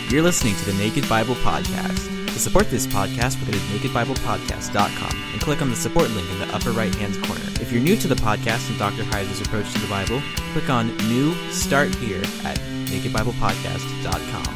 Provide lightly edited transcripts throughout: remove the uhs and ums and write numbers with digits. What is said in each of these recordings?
You're listening to the Naked Bible Podcast. To support this podcast, go to nakedbiblepodcast.com and click on the support link in the upper right-hand corner. If you're new to the podcast and Dr. Heiser's approach to the Bible, click on New Start Here at nakedbiblepodcast.com.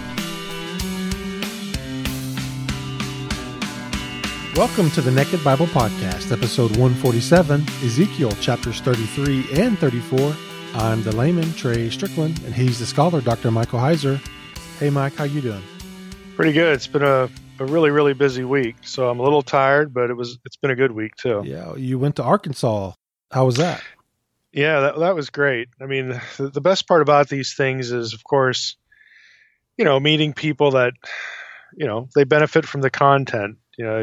Welcome to the Naked Bible Podcast, episode 147, Ezekiel chapters 33 and 34. I'm the layman, Trey Strickland, and he's the scholar, Dr. Michael Heiser. Hey, Mike, how you doing? Pretty good. It's been a really busy week, so I'm a little tired, but it's been a good week too. Yeah, you went to Arkansas. How was that? Yeah, that was great. I mean, the best part about these things is, of course, meeting people that, they benefit from the content.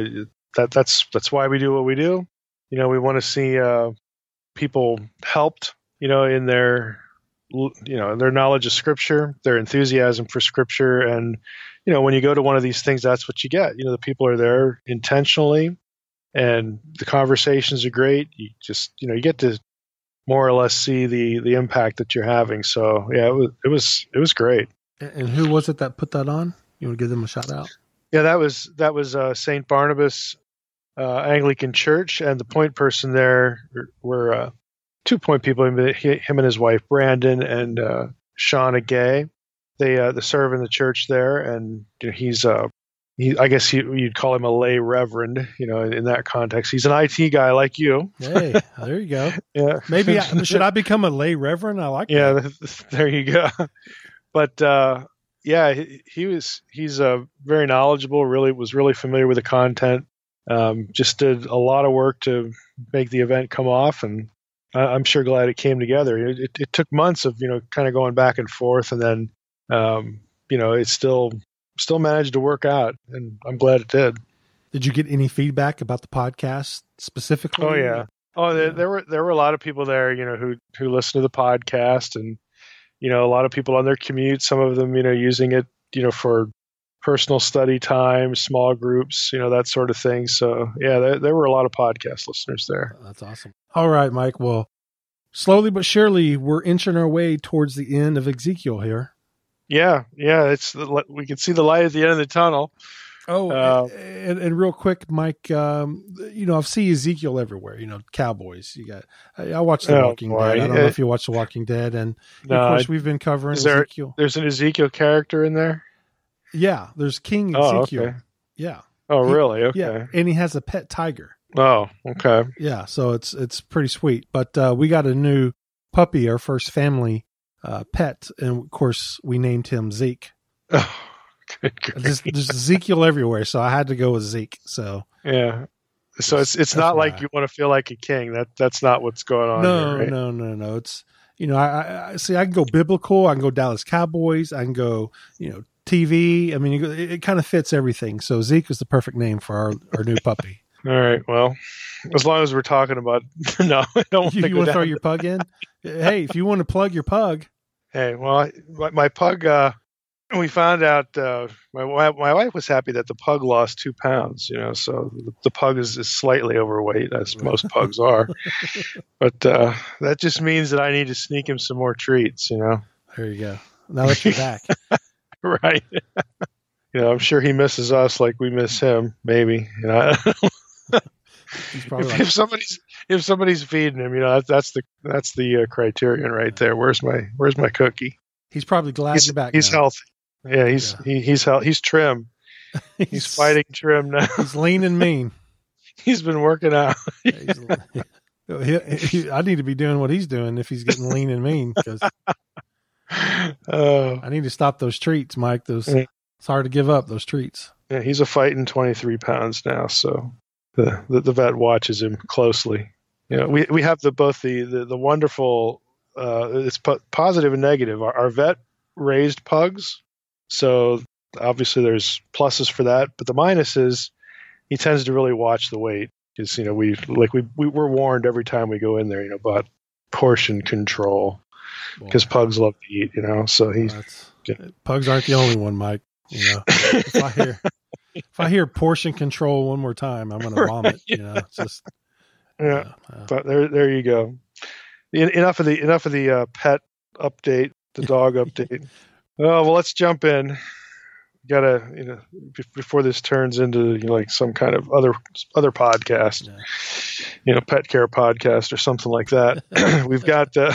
That's why we do what we do. We want to see people helped, in their knowledge of Scripture, their enthusiasm for Scripture. And, when you go to one of these things, that's what you get. The people are there intentionally, and the conversations are great. You just, you get to more or less see the impact that you're having. So, yeah, it was great. And who was it that put that on? You want to give them a shout out? Yeah, that was St. Barnabas Anglican Church, and the point person there were 2 point people, him and his wife Brandon and Shauna Gay. They serve in the church there, and I guess you'd call him a lay reverend, in that context. He's an IT guy like you. Hey, there you go. Yeah, maybe should I become a lay reverend? I like that. Yeah, there you go. But he's very knowledgeable. Was really familiar with the content. Just did a lot of work to make the event come off, and I'm sure glad it came together. It took months of kind of going back and forth, and then it still managed to work out, and I'm glad it did. Did you get any feedback about the podcast specifically? Oh yeah. There were a lot of people there, who listen to the podcast, and a lot of people on their commute. Some of them, using it, for personal study time, small groups, that sort of thing. So yeah, there were a lot of podcast listeners there. That's awesome. All right, Mike. Well, slowly but surely, we're inching our way towards the end of Ezekiel here. Yeah. We can see the light at the end of the tunnel. Oh, and real quick, Mike, I've seen Ezekiel everywhere, cowboys. I watch The Walking Dead. I don't know if you watch The Walking Dead. And of course, we've been covering Ezekiel. There's an Ezekiel character in there? Yeah, there's King Ezekiel. Okay. Yeah. Oh, really? Okay. Yeah, and he has a pet tiger. Oh, okay. Yeah, so it's pretty sweet. But we got a new puppy, our first family pet, and of course, we named him Zeke. Oh. There's Ezekiel everywhere, so I had to go with Zeke. So yeah, so it's not like you want to feel like a king. That's not what's going on. No, here, right? No. It's I see. I can go biblical. I can go Dallas Cowboys. I can go TV. I mean, it kind of fits everything. So Zeke is the perfect name for our new puppy. All right. Well, as long as we're talking about no, I don't. You want to throw your pug in? Hey, if you want to plug your pug. Hey, well, my pug. We found out my wife was happy that the pug lost 2 pounds, so the pug is slightly overweight, as most pugs are. But that just means that I need to sneak him some more treats, There you go. Now that you're back. Right. I'm sure he misses us like we miss him, maybe. He's probably if somebody's feeding him, that's the criterion right there. Where's my cookie? He's probably glad you're back. He's now. healthy. Yeah, he's trim. He's fighting trim now. He's lean and mean. He's been working out. I need to be doing what he's doing if he's getting lean and mean, because I need to stop those treats, Mike. It's hard to give up those treats. Yeah, he's a fighting 23 pounds now, so the vet watches him closely. We have both the wonderful. It's positive and negative. Our vet raised pugs, so obviously there's pluses for that. But the minus is he tends to really watch the weight, because we're warned every time we go in there, about portion control, because pugs love to eat, So pugs aren't the only one, Mike. If I hear portion control one more time, I'm going to vomit. It's just But there you go. Enough of the pet update, the dog update. Oh, well, let's jump in. gotta, before this turns into like some kind of other podcast, pet care podcast or something like that. We've got the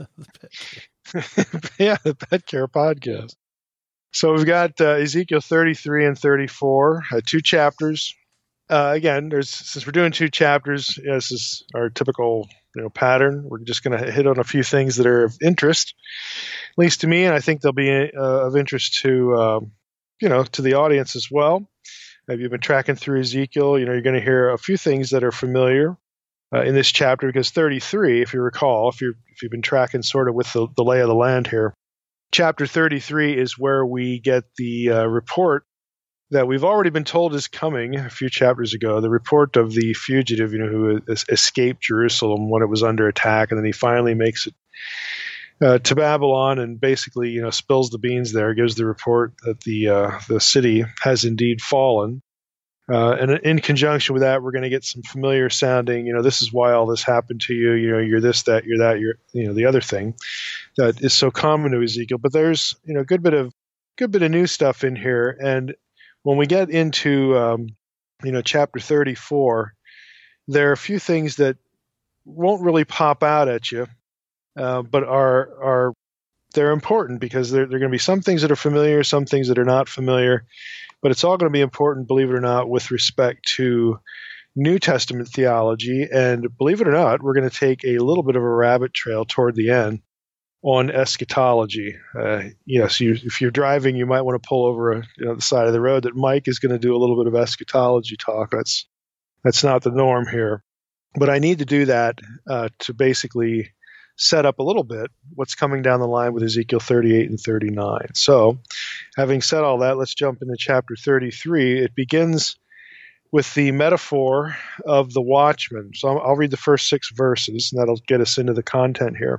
pet care podcast. So we've got Ezekiel 33 and 34, 2 chapters. Again, since we're doing 2 chapters, this is our typical pattern. We're just going to hit on a few things that are of interest, at least to me, and I think they'll be of interest to to the audience as well. If you've been tracking through Ezekiel, you're going to hear a few things that are familiar in this chapter, because 33, if you recall, if you've been tracking sort of with the lay of the land here, chapter 33 is where we get the report that we've already been told is coming a few chapters ago, the report of the fugitive, who escaped Jerusalem when it was under attack, and then he finally makes it to Babylon and basically, spills the beans there, gives the report that the city has indeed fallen. And in conjunction with that, we're going to get some familiar sounding, this is why all this happened to you, you're this, that, you're that, you're, the other thing that is so common to Ezekiel. But there's, a good bit of new stuff in here. And when we get into, chapter 34, there are a few things that won't really pop out at you, but they're important, because there are going to be some things that are familiar, some things that are not familiar, but it's all going to be important, believe it or not, with respect to New Testament theology. And believe it or not, we're going to take a little bit of a rabbit trail toward the end on eschatology. So if you're driving, you might want to pull over the side of the road, that Mike is going to do a little bit of eschatology talk. That's not the norm here. But I need to do that to basically set up a little bit what's coming down the line with Ezekiel 38 and 39. So having said all that, let's jump into chapter 33. It begins with the metaphor of the watchman. So I'll read the first 6 verses, and that'll get us into the content here.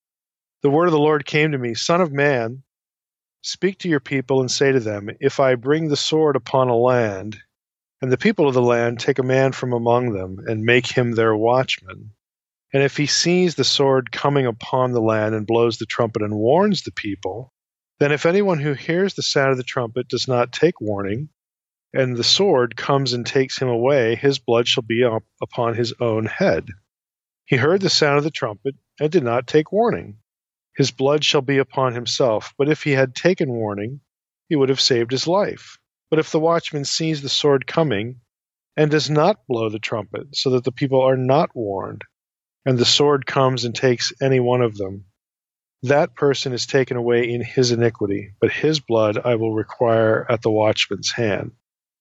The word of the Lord came to me, Son of man, speak to your people and say to them, if I bring the sword upon a land, and the people of the land take a man from among them and make him their watchman, and if he sees the sword coming upon the land and blows the trumpet and warns the people, then if anyone who hears the sound of the trumpet does not take warning, and the sword comes and takes him away, his blood shall be upon his own head. He heard the sound of the trumpet and did not take warning. His blood shall be upon himself. But if he had taken warning, he would have saved his life. But if the watchman sees the sword coming and does not blow the trumpet, so that the people are not warned, and the sword comes and takes any one of them, that person is taken away in his iniquity, but his blood I will require at the watchman's hand.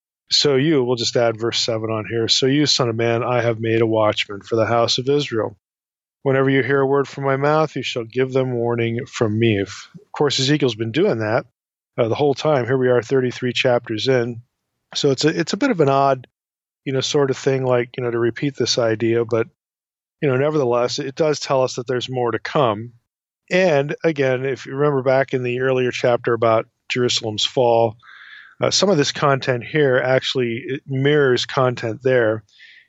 So we'll just add verse 7 on here. So you, son of man, I have made a watchman for the house of Israel. Whenever you hear a word from my mouth, you shall give them warning from me. Of course, Ezekiel's been doing that the whole time. Here we are 33 chapters in. So it's a bit of an odd, sort of thing, like, to repeat this idea, but, nevertheless, it does tell us that there's more to come. And again, if you remember back in the earlier chapter about Jerusalem's fall, some of this content here actually mirrors content there.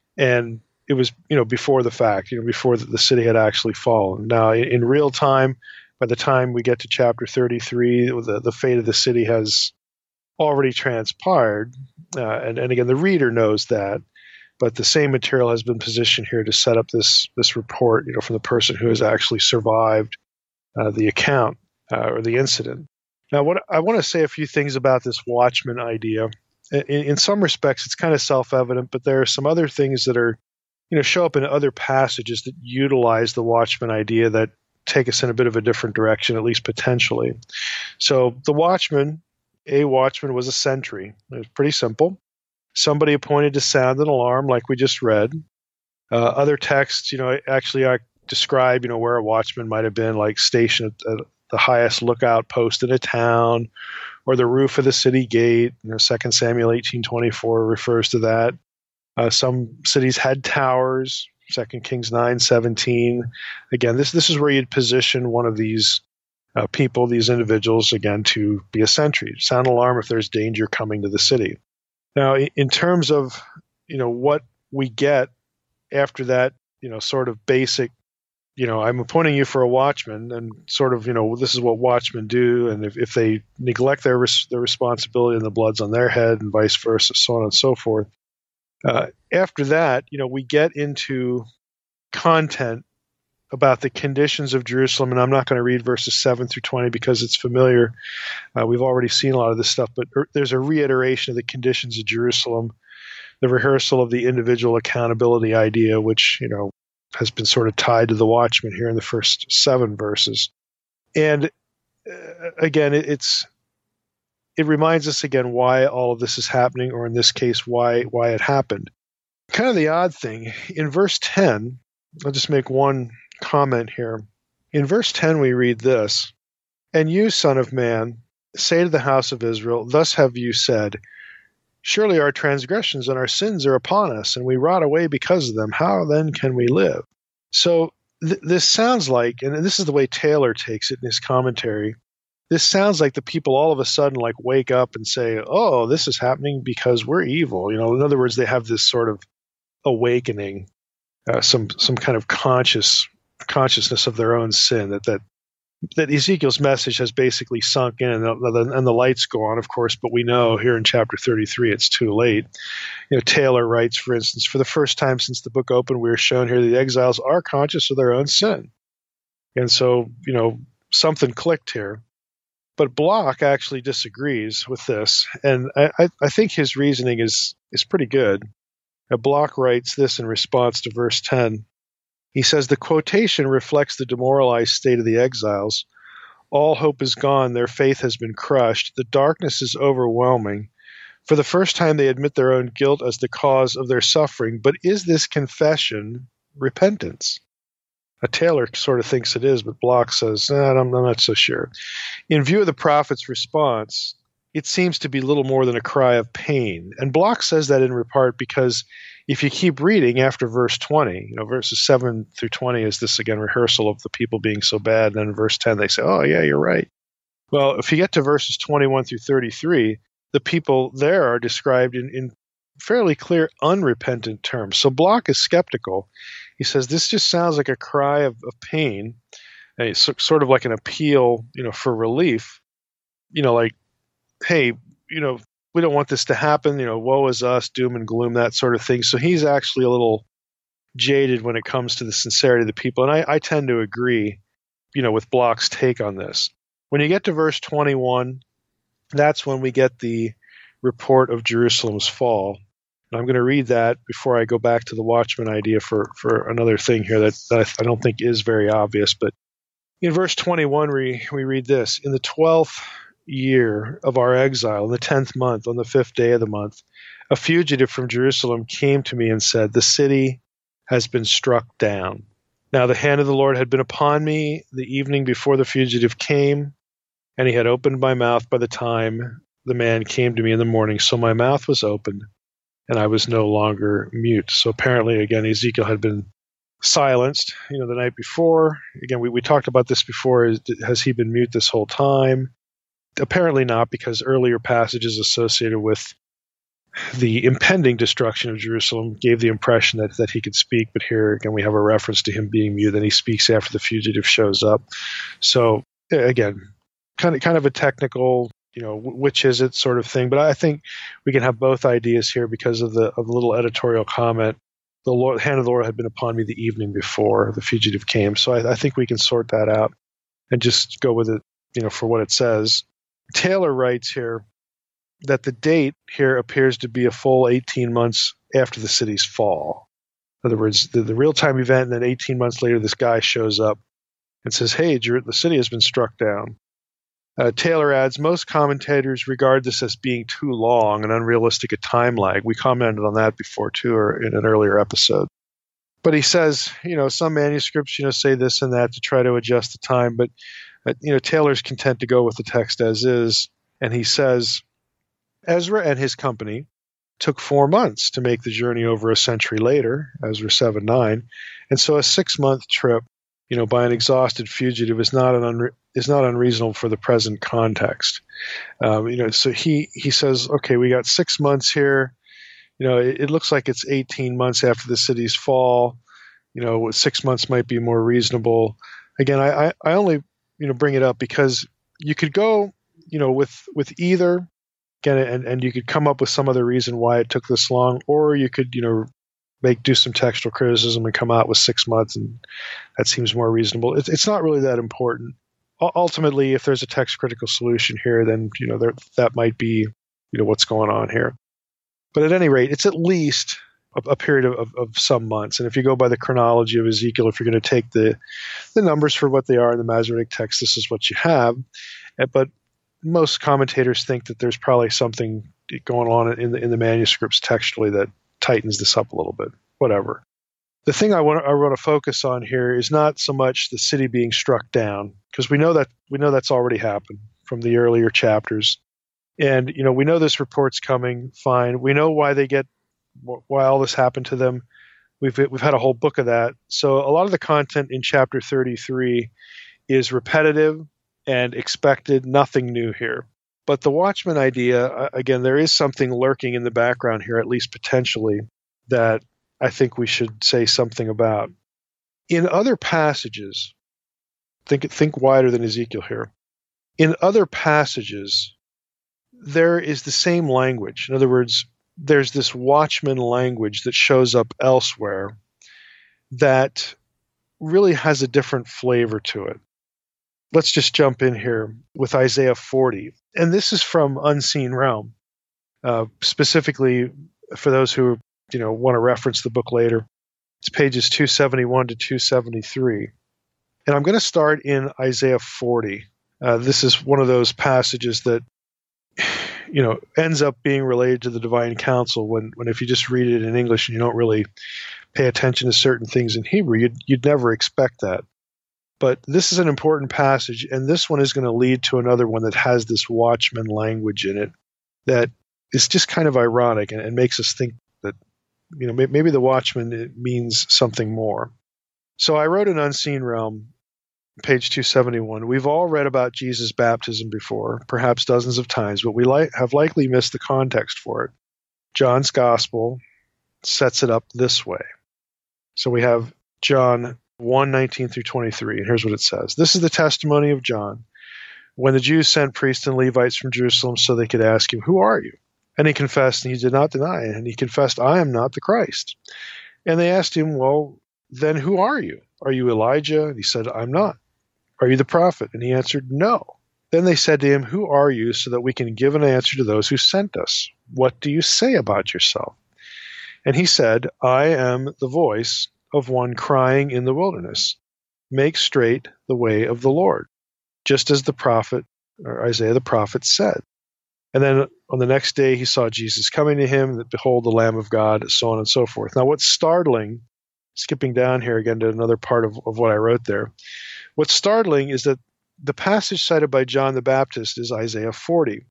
And it was, before the fact, before the city had actually fallen. Now, in real time, by the time we get to chapter 33, the fate of the city has already transpired. And again, the reader knows that. But the same material has been positioned here to set up this report, from the person who has actually survived the account or the incident. Now, what I want to say a few things about this watchman idea. In some respects, it's kind of self-evident, but there are some other things that are, show up in other passages that utilize the watchman idea that take us in a bit of a different direction, at least potentially. So the watchman, a watchman was a sentry. It was pretty simple. Somebody appointed to sound an alarm, like we just read. Other texts, actually I describe, where a watchman might have been, like stationed at the highest lookout post in a town, or the roof of the city gate. 2 Samuel 18:24 refers to that. Some cities had towers. 2 Kings 9:17. Again, this is where you'd position one of these people, these individuals, again, to be a sentry, sound alarm if there's danger coming to the city. Now, in terms of what we get after that, sort of basic, I'm appointing you for a watchman, and sort of, this is what watchmen do, and if they neglect their responsibility, and the blood's on their head, and vice versa, so on and so forth. After that, we get into content about the conditions of Jerusalem, and I'm not going to read verses 7 through 20 because it's familiar. We've already seen a lot of this stuff, but there's a reiteration of the conditions of Jerusalem, the rehearsal of the individual accountability idea, which, has been sort of tied to the watchman here in the first 7 verses. And again, it reminds us again why all of this is happening, or in this case, why it happened. Kind of the odd thing, in verse 10, I'll just make one comment here. In verse 10, we read this, "And you, son of man, say to the house of Israel, thus have you said, surely our transgressions and our sins are upon us, and we rot away because of them. How then can we live?" So this sounds like, and this is the way Taylor takes it in his commentary, this sounds like the people all of a sudden wake up and say, oh, this is happening because we're evil. In other words, they have this sort of awakening, some kind of consciousness of their own sin, that Ezekiel's message has basically sunk in, and the lights go on, of course, but we know here in chapter 33 it's too late. Taylor writes, for instance, "For the first time since the book opened, we are shown here that the exiles are conscious of their own sin." And so, something clicked here. But Bloch actually disagrees with this, and I think his reasoning is pretty good. Bloch writes this in response to verse 10. He says, "The quotation reflects the demoralized state of the exiles. All hope is gone. Their faith has been crushed. The darkness is overwhelming. For the first time, they admit their own guilt as the cause of their suffering. But is this confession repentance?" Taylor sort of thinks it is, but Bloch says, I'm not so sure. In view of the prophet's response, it seems to be little more than a cry of pain. And Bloch says that in part because if you keep reading after verse 20, verses 7 through 20 is this, again, rehearsal of the people being so bad. And then in verse 10, they say, oh, yeah, you're right. Well, if you get to verses 21 through 33, the people there are described in fairly clear, unrepentant terms. So Bloch is skeptical. He says this just sounds like a cry of pain, sort of like an appeal, for relief. Hey, we don't want this to happen, woe is us, doom and gloom, that sort of thing. So he's actually a little jaded when it comes to the sincerity of the people. And I tend to agree, with Bloch's take on this. When you get to verse 21, that's when we get the report of Jerusalem's fall. And I'm going to read that before I go back to the watchman idea for another thing here that I don't think is very obvious. But in verse 21, we read this, "In the 12th year of our exile, in the 10th month, on the 5th day of the month, a fugitive from Jerusalem came to me and said, 'The city has been struck down.' Now the hand of the Lord had been upon me the evening before the fugitive came, and he had opened my mouth by the time the man came to me in the morning. So my mouth was opened, and I was no longer mute." So apparently, again, Ezekiel had been silenced, the night before. Again, we talked about this before. Has he been mute this whole time? Apparently not, because earlier passages associated with the impending destruction of Jerusalem gave the impression that he could speak. But here, again, we have a reference to him being mute, and he speaks after the fugitive shows up. So again, kind of a technical, which is it sort of thing. But I think we can have both ideas here because of the little editorial comment. The hand of the Lord had been upon me the evening before the fugitive came. So I think we can sort that out and just go with it, for what it says. Taylor writes here that the date here appears to be a full 18 months after the city's fall. In other words, the real-time event, and then 18 months later, this guy shows up and says, hey, the city has been struck down. Taylor adds, most commentators regard this as being too long and unrealistic a time lag. We commented on that before, too, or in an earlier episode. But he says, some manuscripts, say this and that to try to adjust the time, but Taylor's content to go with the text as is, and he says, Ezra and his company took 4 months to make the journey over a century later, Ezra 7:9, and so a 6-month trip, by an exhausted fugitive is not unreasonable for the present context. So he says, okay, we got 6 months here. It looks like it's 18 months after the city's fall. 6 months might be more reasonable. Again, I only bring it up because you could go with either, again, and you could come up with some other reason why it took this long, or you could do some textual criticism and come out with 6 months, and that seems more reasonable. It's not really that important. Ultimately, if there's a text critical solution here, then that might be what's going on here. But at any rate, it's at least a period of some months. And if you go by the chronology of Ezekiel, if you're going to take the numbers for what they are in the Masoretic text, this is what you have. But most commentators think that there's probably something going on in the manuscripts textually that tightens this up a little bit. Whatever. The thing I want to focus on here is not so much the city being struck down, because we know that's already happened from the earlier chapters, and we know this report's coming. Fine, we know why all this happened to them. We've had a whole book of that. So a lot of the content in chapter 33 is repetitive and expected. Nothing new here. But the Watchman idea, again, there is something lurking in the background here, at least potentially, that I think we should say something about. In other passages, think wider than Ezekiel here. In other passages, there is the same language. In other words, there's this watchman language that shows up elsewhere that really has a different flavor to it. Let's just jump in here with Isaiah 40. And this is from Unseen Realm, specifically for those who want to reference the book later. It's pages 271 to 273. And I'm going to start in Isaiah 40. This is one of those passages that ends up being related to the divine counsel when if you just read it in English and you don't really pay attention to certain things in Hebrew, you'd never expect that. But this is an important passage, and this one is going to lead to another one that has this watchman language in it that is just kind of ironic and makes us think that maybe the watchman means something more. So I wrote in Unseen Realm, page 271, we've all read about Jesus' baptism before, perhaps dozens of times, but we have likely missed the context for it. John's Gospel sets it up this way. So we have John 1:19 through 23, and here's what it says. This is the testimony of John, when the Jews sent priests and Levites from Jerusalem so they could ask him, "Who are you?" And he confessed, and he did not deny it, and he confessed, "I am not the Christ." And they asked him, "Well, then who are you? Are you Elijah?" And he said, "I'm not." "Are you the prophet?" And he answered, "No." Then they said to him, "Who are you, so that we can give an answer to those who sent us? What do you say about yourself?" And he said, "I am the voice of one crying in the wilderness, make straight the way of the Lord, just as the prophet, or Isaiah the prophet, said." And then on the next day he saw Jesus coming to him, that behold, the Lamb of God, so on and so forth. Now what's startling, skipping down here again to another part of what I wrote there, what's startling is that the passage cited by John the Baptist is Isaiah 40.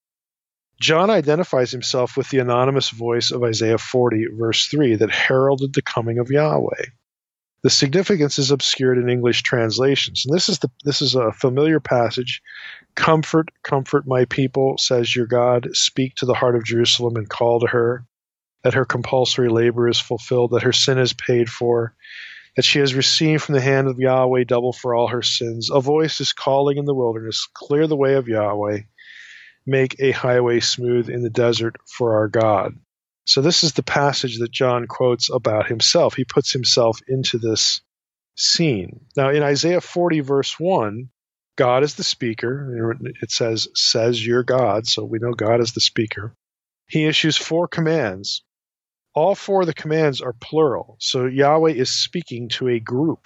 John identifies himself with the anonymous voice of Isaiah 40, verse 3, that heralded the coming of Yahweh. The significance is obscured in English translations. And this is a familiar passage. "Comfort, comfort my people, says your God. Speak to the heart of Jerusalem and call to her, that her compulsory labor is fulfilled, that her sin is paid for, that she has received from the hand of Yahweh double for all her sins. A voice is calling in the wilderness, clear the way of Yahweh, make a highway smooth in the desert for our God." So this is the passage that John quotes about himself. He puts himself into this scene. Now in Isaiah 40, verse 1, God is the speaker. It says your God, so we know God is the speaker. He issues 4 commands. All 4 of the commands are plural, so Yahweh is speaking to a group.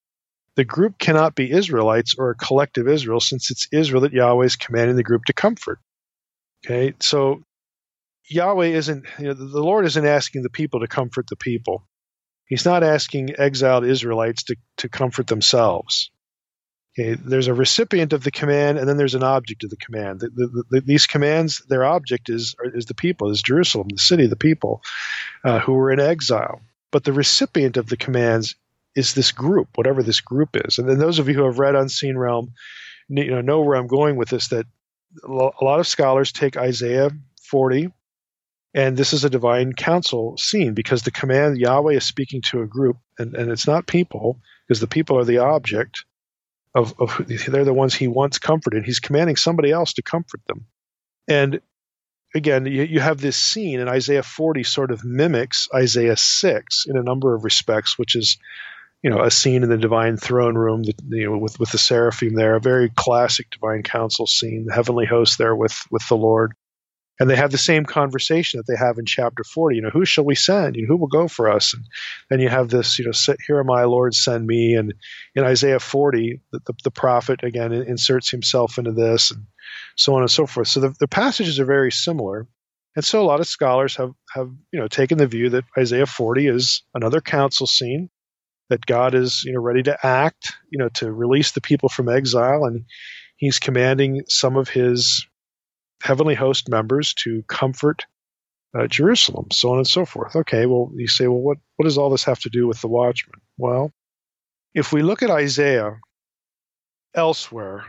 The group cannot be Israelites or a collective Israel, since it's Israel that Yahweh is commanding the group to comfort. Okay, so Yahweh isn't, the Lord isn't asking the people to comfort the people. He's not asking exiled Israelites to comfort themselves. Okay, there's a recipient of the command, and then there's an object of the command. These commands, their object is the people, is Jerusalem, the city, the people who were in exile. But the recipient of the commands is this group, whatever this group is. And then those of you who have read Unseen Realm, know where I'm going with this, that a lot of scholars take Isaiah 40 And this is a divine council scene because the command Yahweh is speaking to a group, and it's not people, because the people are the object of they're the ones he wants comforted. He's commanding somebody else to comfort them. And again, you have this scene, and Isaiah 40 sort of mimics Isaiah 6 in a number of respects, which is, a scene in the divine throne room, with the seraphim there, a very classic divine council scene, the heavenly host there with the Lord. And they have the same conversation that they have in chapter 40. Who shall we send? Who will go for us? And then you have this, here am I, Lord, send me. And in Isaiah 40, the prophet, again, inserts himself into this, and so on and so forth. So the passages are very similar. And so a lot of scholars have taken the view that Isaiah 40 is another council scene, that God is, ready to act, to release the people from exile. And he's commanding some of his heavenly host members to comfort Jerusalem, so on and so forth. Okay, well, you say, well, what does all this have to do with the watchman? Well, if we look at Isaiah elsewhere,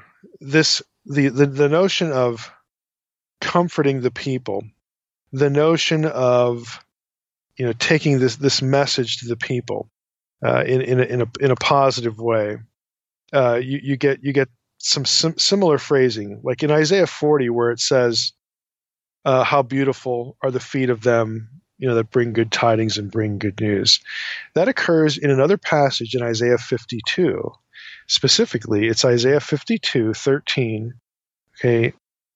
the notion of comforting the people, the notion of taking this message to the people in a positive way, you get some similar phrasing, like in Isaiah 40, where it says, how beautiful are the feet of them, that bring good tidings and bring good news. That occurs in another passage in Isaiah 52. Specifically, it's Isaiah 52:13. Okay,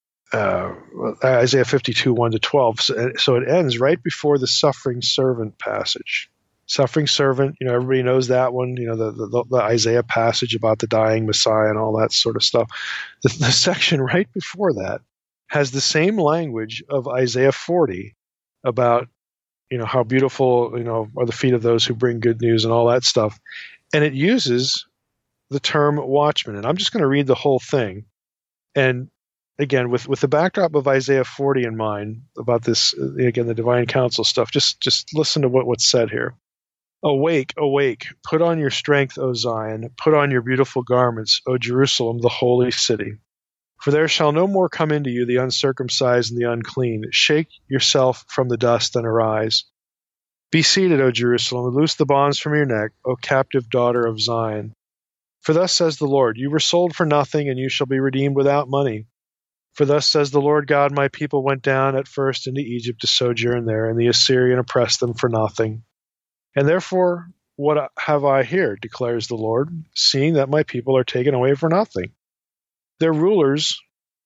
Isaiah 52, 1-12. So it ends right before the suffering servant passage. Suffering servant, everybody knows that one, the Isaiah passage about the dying Messiah and all that sort of stuff. The section right before that has the same language of Isaiah 40 about, how beautiful, are the feet of those who bring good news and all that stuff. And it uses the term watchman. And I'm just going to read the whole thing. And again, with the backdrop of Isaiah 40 in mind about this, again, the divine council stuff, just listen to what's said here. Awake, awake, put on your strength, O Zion, put on your beautiful garments, O Jerusalem, the holy city. For there shall no more come into you the uncircumcised and the unclean. Shake yourself from the dust and arise. Be seated, O Jerusalem, and loose the bonds from your neck, O captive daughter of Zion. For thus says the Lord, you were sold for nothing, and you shall be redeemed without money. For thus says the Lord God, my people went down at first into Egypt to sojourn there, and the Assyrian oppressed them for nothing. And therefore, what have I here, declares the Lord, seeing that my people are taken away for nothing? Their rulers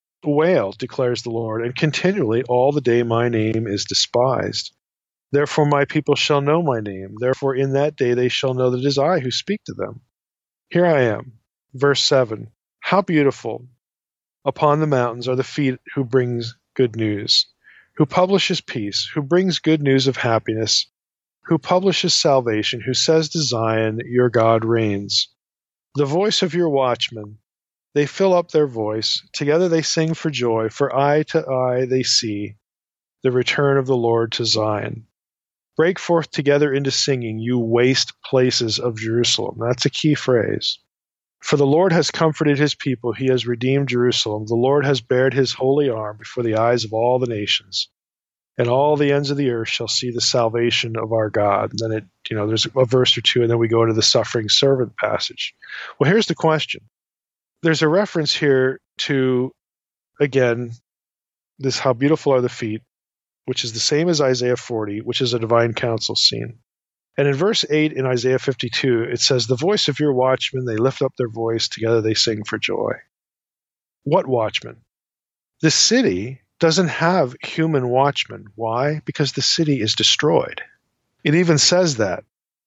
wail, declares the Lord, and continually all the day my name is despised. Therefore my people shall know my name. Therefore in that day they shall know that it is I who speak to them. Here I am. Verse 7. How beautiful upon the mountains are the feet who brings good news, who publishes peace, who brings good news of happiness, who publishes salvation, who says to Zion, your God reigns. The voice of your watchmen, they fill up their voice. Together they sing for joy, for eye to eye they see the return of the Lord to Zion. Break forth together into singing, you waste places of Jerusalem. That's a key phrase. For the Lord has comforted his people. He has redeemed Jerusalem. The Lord has bared his holy arm before the eyes of all the nations. And all the ends of the earth shall see the salvation of our God. And then there's a verse or two, and then we go into the suffering servant passage. Well, here's the question. There's a reference here to, again, this how beautiful are the feet, which is the same as Isaiah 40, which is a divine council scene. And in verse 8 in Isaiah 52, it says, the voice of your watchmen, they lift up their voice, together they sing for joy. What watchmen? The city doesn't have human watchmen. Why? Because the city is destroyed. It even says that.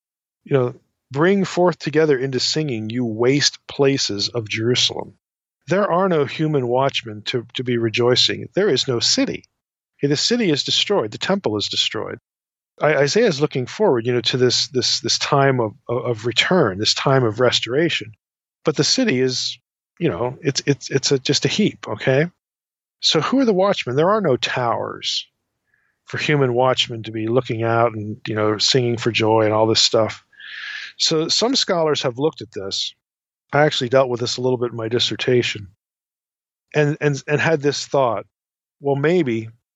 Bring forth together into singing, you waste places of Jerusalem. There are no human watchmen to be rejoicing. There is no city. The city is destroyed. The temple is destroyed. Isaiah is looking forward, to this time of return, this time of restoration. But the city is, it's just a heap. Okay. So who are the watchmen? There are no towers for human watchmen to be looking out and, singing for joy and all this stuff. So some scholars have looked at this. I actually dealt with this a little bit in my dissertation and had this thought, well, maybe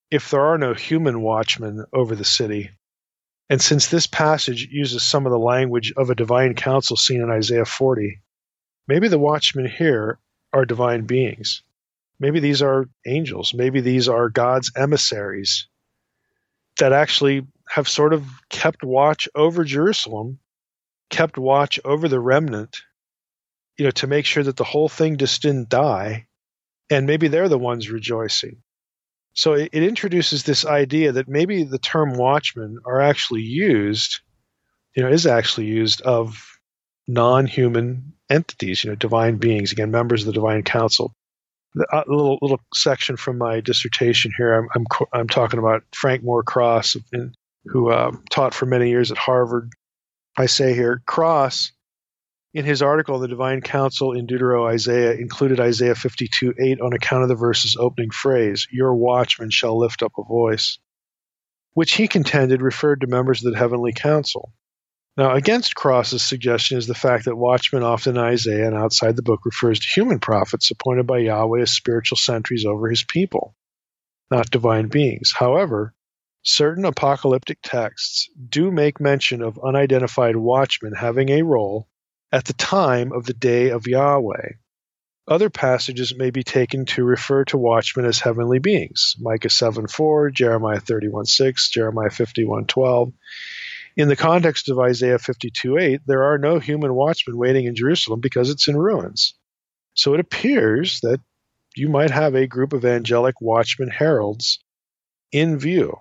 if there are no human watchmen over the city, and since this passage uses some of the language of a divine council seen in Isaiah 40, maybe the watchmen here are divine beings. Maybe these are angels. Maybe these are God's emissaries that actually have sort of kept watch over Jerusalem, kept watch over the remnant, to make sure that the whole thing just didn't die, and maybe they're the ones rejoicing. So it introduces this idea that maybe the term watchmen are actually used, is actually used of non-human entities, divine beings, again, members of the divine council. A little section from my dissertation here. I'm talking about Frank Moore Cross, who taught for many years at Harvard. I say here, Cross, in his article, The Divine Council in Deutero-Isaiah, included Isaiah 52:8 on account of the verse's opening phrase, "Your watchmen shall lift up a voice," which he contended referred to members of the heavenly council. Now, against Cross's suggestion is the fact that watchmen often in Isaiah and outside the book refers to human prophets appointed by Yahweh as spiritual sentries over his people, not divine beings. However, certain apocalyptic texts do make mention of unidentified watchmen having a role at the time of the day of Yahweh. Other passages may be taken to refer to watchmen as heavenly beings, Micah 7:4, Jeremiah 31:6, Jeremiah 51:12. In the context of Isaiah 52:8, there are no human watchmen waiting in Jerusalem because it's in ruins. So it appears that you might have a group of angelic watchmen heralds in view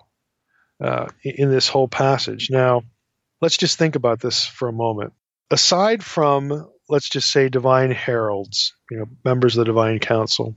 in this whole passage. Now, let's just think about this for a moment. Aside from, let's just say, divine heralds, members of the divine council,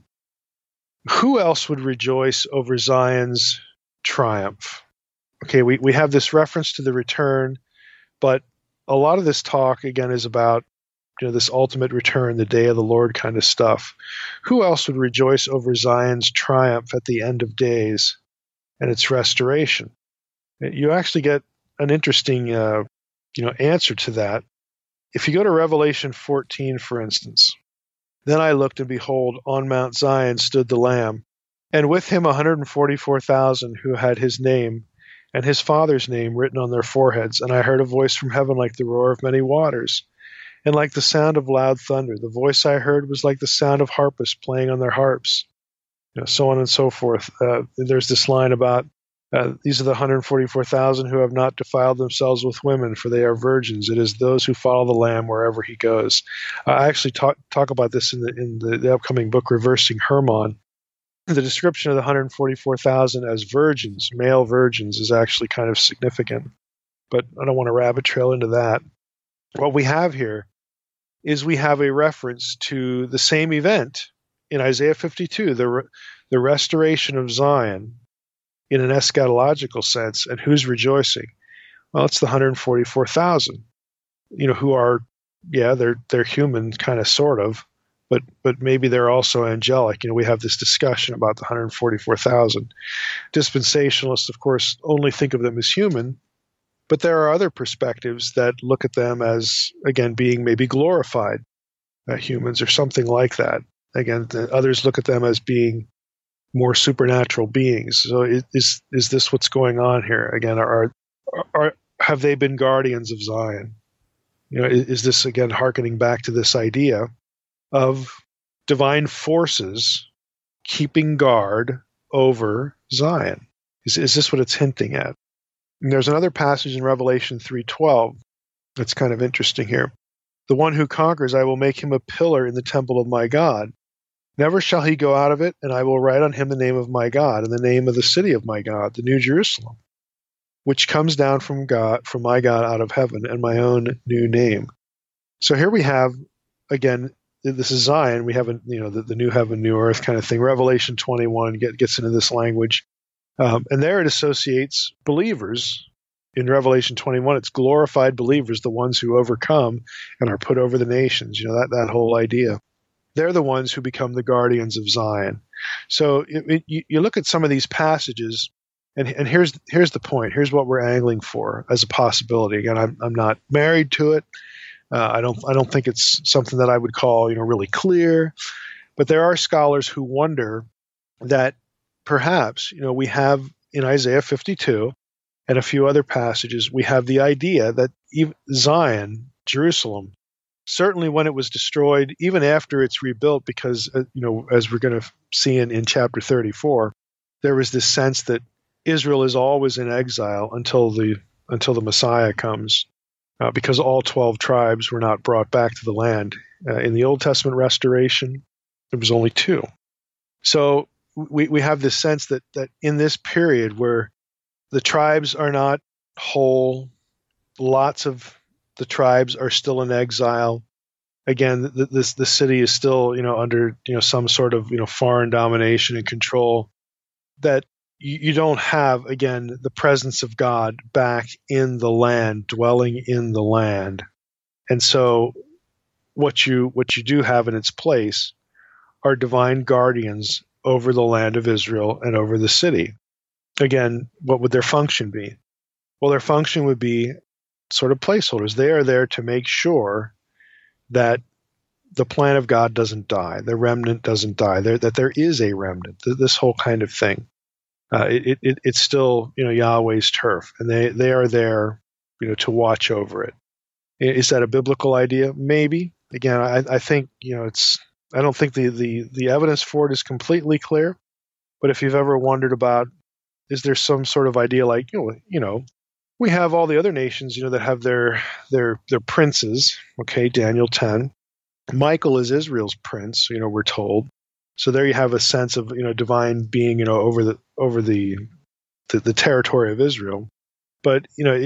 who else would rejoice over Zion's triumph? Okay, we have this reference to the return, but a lot of this talk, again, is about this ultimate return, the day of the Lord kind of stuff. Who else would rejoice over Zion's triumph at the end of days and its restoration? You actually get an interesting answer to that. If you go to Revelation 14, for instance, "Then I looked, and behold, on Mount Zion stood the Lamb, and with him 144,000 who had his name and his Father's name written on their foreheads. And I heard a voice from heaven like the roar of many waters, and like the sound of loud thunder. The voice I heard was like the sound of harpists playing on their harps," so on and so forth. There's this line about, "These are the 144,000 who have not defiled themselves with women, for they are virgins. It is those who follow the Lamb wherever he goes." I actually talk about this in the upcoming book, Reversing Hermon. The description of the 144,000 as virgins, male virgins, is actually kind of significant. But I don't want to rabbit trail into that. What we have here is we have a reference to the same event in Isaiah 52, the restoration of Zion in an eschatological sense. And who's rejoicing? Well, it's the 144,000, who are, they're human, kind of, sort of, but maybe they're also angelic. We have this discussion about the 144,000. Dispensationalists, of course, only think of them as human, but there are other perspectives that look at them as, again, being maybe glorified humans or something like that. Again, others look at them as being more supernatural beings. So is this what's going on here? Again, have they been guardians of Zion? Is this, again, hearkening back to this idea of divine forces keeping guard over Zion? Is this what it's hinting at? And there's another passage in Revelation 3:12 that's kind of interesting here. "The one who conquers, I will make him a pillar in the temple of my God. Never shall he go out of it, and I will write on him the name of my God and the name of the city of my God, the New Jerusalem, which comes down from my God out of heaven, and my own new name." So here we have, again, this is Zion. We have the new heaven, new earth kind of thing. Revelation 21 gets into this language. And there it associates believers. In Revelation 21, it's glorified believers, the ones who overcome and are put over the nations. That whole idea. They're the ones who become the guardians of Zion. So you look at some of these passages, and here's the point. Here's what we're angling for as a possibility. Again, I'm not married to it. I don't think it's something that I would call really clear. But there are scholars who wonder that perhaps, we have in Isaiah 52 and a few other passages, we have the idea that Zion, Jerusalem, certainly when it was destroyed, even after it's rebuilt, because, as we're going to see in chapter 34, there was this sense that Israel is always in exile until the Messiah comes, because all 12 tribes were not brought back to the land. In the Old Testament restoration, there was only 2. So we have this sense that in this period where the tribes are not whole, lots of the tribes are still in exile. Again, the city is still under some sort of foreign domination and control. That you don't have, again, the presence of God back in the land, dwelling in the land. And so what you do have in its place are divine guardians over the land of Israel and over the city. Again, what would their function be? Well, their function would be sort of placeholders. They are there to make sure that the plan of God doesn't die, the remnant doesn't die, that there is a remnant, this whole kind of thing. It's still Yahweh's turf, and they are there to watch over it. Is that a biblical idea? Maybe. Again, I think I don't think the evidence for it is completely clear. But if you've ever wondered about, is there some sort of idea like we have all the other nations that have their princes. Okay, Daniel 10. Michael is Israel's prince. We're told. So there you have a sense of divine being over the territory of Israel. But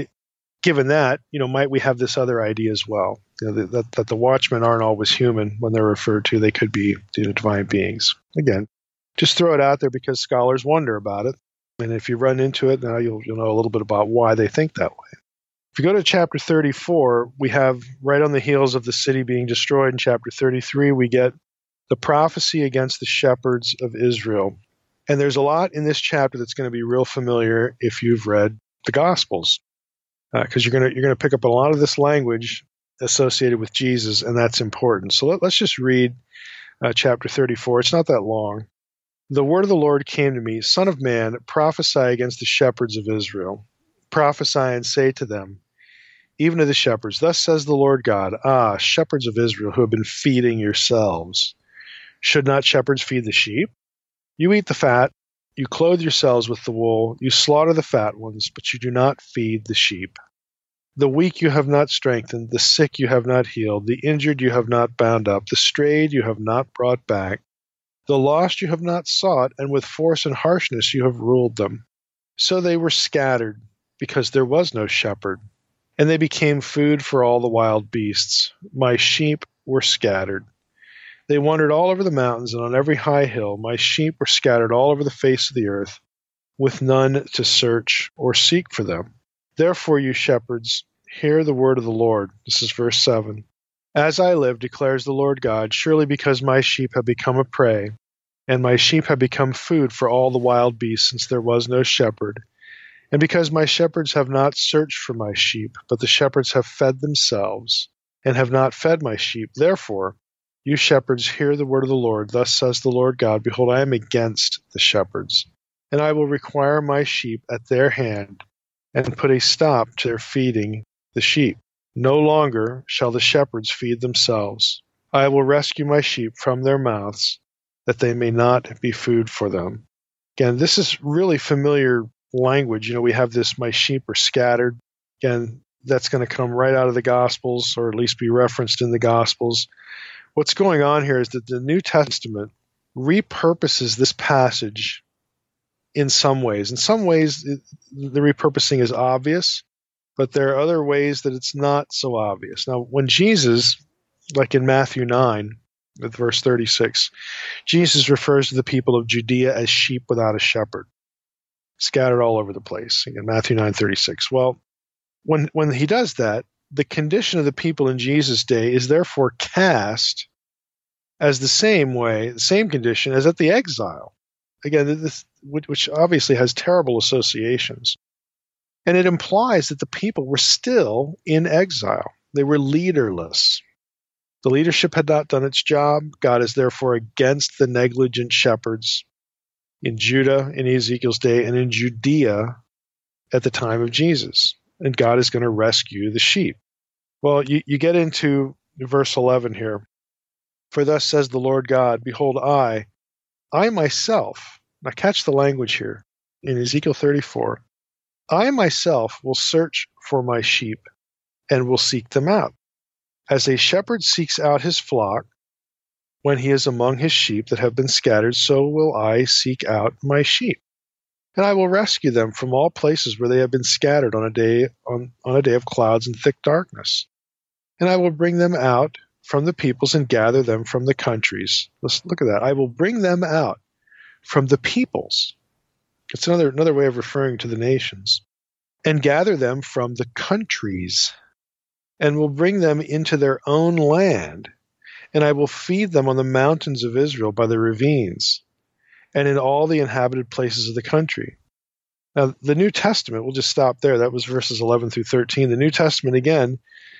given that might we have this other idea as well, that the watchmen aren't always human when they're referred to. They could be divine beings. Again, just throw it out there because scholars wonder about it. And if you run into it, now you'll know a little bit about why they think that way. If you go to chapter 34, we have right on the heels of the city being destroyed in chapter 33, we get the prophecy against the shepherds of Israel. And there's a lot in this chapter that's going to be real familiar if you've read the Gospels, because you're going to pick up a lot of this language associated with Jesus, and that's important. So let's just read chapter 34. It's not that long. The word of the Lord came to me, Son of man, prophesy against the shepherds of Israel. Prophesy and say to them, even to the shepherds, thus says the Lord God, shepherds of Israel who have been feeding yourselves. Should not shepherds feed the sheep? You eat the fat, you clothe yourselves with the wool, you slaughter the fat ones, but you do not feed the sheep. The weak you have not strengthened, the sick you have not healed, the injured you have not bound up, the strayed you have not brought back, the lost you have not sought, and with force and harshness you have ruled them. So they were scattered, because there was no shepherd, and they became food for all the wild beasts. My sheep were scattered. They wandered all over the mountains and on every high hill. My sheep were scattered all over the face of the earth, with none to search or seek for them. Therefore, you shepherds, hear the word of the Lord. This is verse 7. As I live, declares the Lord God, surely because my sheep have become a prey, and my sheep have become food for all the wild beasts, since there was no shepherd, and because my shepherds have not searched for my sheep, but the shepherds have fed themselves, and have not fed my sheep. Therefore, you shepherds, hear the word of the Lord. Thus says the Lord God, behold, I am against the shepherds, and I will require my sheep at their hand, and put a stop to their feeding the sheep. No longer shall the shepherds feed themselves. I will rescue my sheep from their mouths, that they may not be food for them. Again, this is really familiar language. We have this, my sheep are scattered. Again, that's going to come right out of the Gospels, or at least be referenced in the Gospels. What's going on here is that the New Testament repurposes this passage in some ways. In some ways, the repurposing is obvious, but there are other ways that it's not so obvious. Now, when Jesus, like in Matthew 9, with verse 36, Jesus refers to the people of Judea as sheep without a shepherd, scattered all over the place. Again, Matthew 9:36. Well, when he does that, the condition of the people in Jesus' day is therefore cast as the same condition as at the exile. Again, which obviously has terrible associations. And it implies that the people were still in exile. They were leaderless. The leadership had not done its job. God is therefore against the negligent shepherds. in Judah in Ezekiel's day and in Judea at the time of Jesus. And God is going to rescue the sheep. Well, you get into verse 11 here. For thus says the Lord God, behold, I myself, now catch the language here in Ezekiel 34, I myself will search for my sheep and will seek them out. As a shepherd seeks out his flock when he is among his sheep that have been scattered, so will I seek out my sheep. And I will rescue them from all places where they have been scattered on a day of clouds and thick darkness. And I will bring them out from the peoples and gather them from the countries. Let's look at that. I will bring them out from the peoples. It's another way of referring to the nations. And gather them from the countries, and will bring them into their own land. And I will feed them on the mountains of Israel by the ravines, and in all the inhabited places of the country. Now, the New Testament, we'll just stop there. That was verses 11 through 13. The New Testament, again,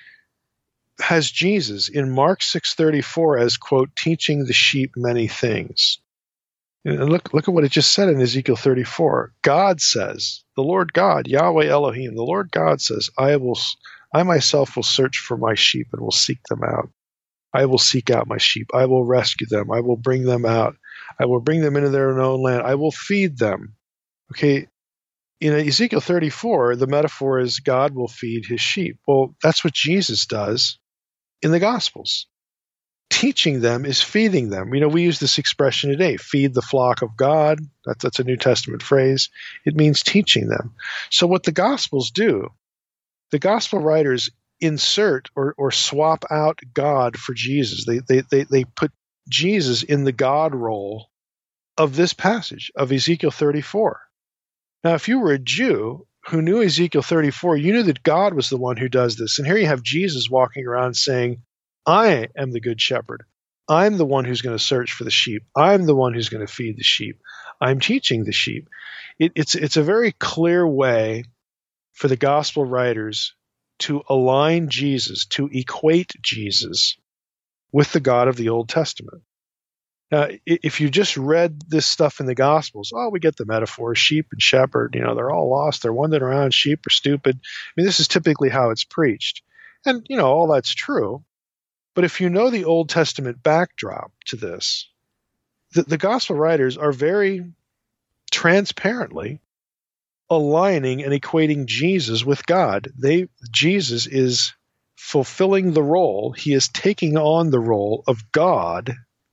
has Jesus in Mark 6:34 as, quote, teaching the sheep many things. And look at what it just said in Ezekiel 34. God says, the Lord God, Yahweh Elohim, the Lord God says, I myself will search for my sheep and will seek them out. I will seek out my sheep. I will rescue them. I will bring them out. I will bring them into their own land. I will feed them. Okay, in Ezekiel 34, the metaphor is God will feed his sheep. Well, that's what Jesus does in the Gospels. Teaching them is feeding them. We use this expression today, feed the flock of God. That's a New Testament phrase. It means teaching them. So what the Gospels do, the Gospel writers insert or swap out God for Jesus. They put Jesus in the God role of this passage of Ezekiel 34. Now, if you were a Jew who knew Ezekiel 34, you knew that God was the one who does this. And here you have Jesus walking around saying, I am the good shepherd. I'm the one who's going to search for the sheep. I'm the one who's going to feed the sheep. I'm teaching the sheep. It's a very clear way for the gospel writers to align Jesus, to equate Jesus with the God of the Old Testament. Now, if you just read this stuff in the Gospels, we get the metaphor, sheep and shepherd, they're all lost, they're wandering around, sheep are stupid. This is typically how it's preached. And, all that's true. But if you know the Old Testament backdrop to this, the Gospel writers are very transparently aligning and equating Jesus with God. Jesus is fulfilling the role. He is taking on the role of God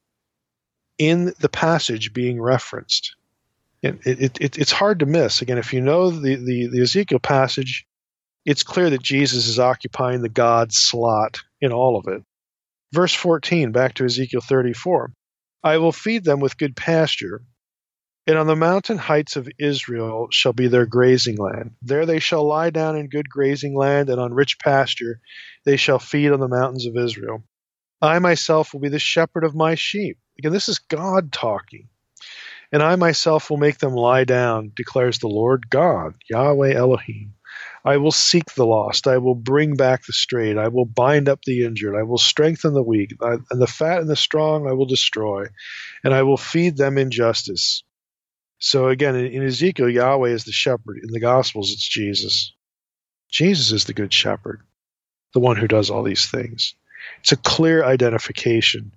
in the passage being referenced. It's hard to miss. Again, if you know the Ezekiel passage, it's clear that Jesus is occupying the God slot in all of it. Verse 14, back to Ezekiel 34. I will feed them with good pasture, and on the mountain heights of Israel shall be their grazing land. There they shall lie down in good grazing land, and on rich pasture they shall feed on the mountains of Israel. I myself will be the shepherd of my sheep. Again, this is God talking. And I myself will make them lie down, declares the Lord God, Yahweh Elohim. I will seek the lost. I will bring back the strayed. I will bind up the injured. I will strengthen the weak. And the fat and the strong I will destroy. And I will feed them in justice. So again, in Ezekiel, Yahweh is the shepherd. In the Gospels, it's Jesus. Jesus is the good shepherd, the one who does all these things. It's a clear identification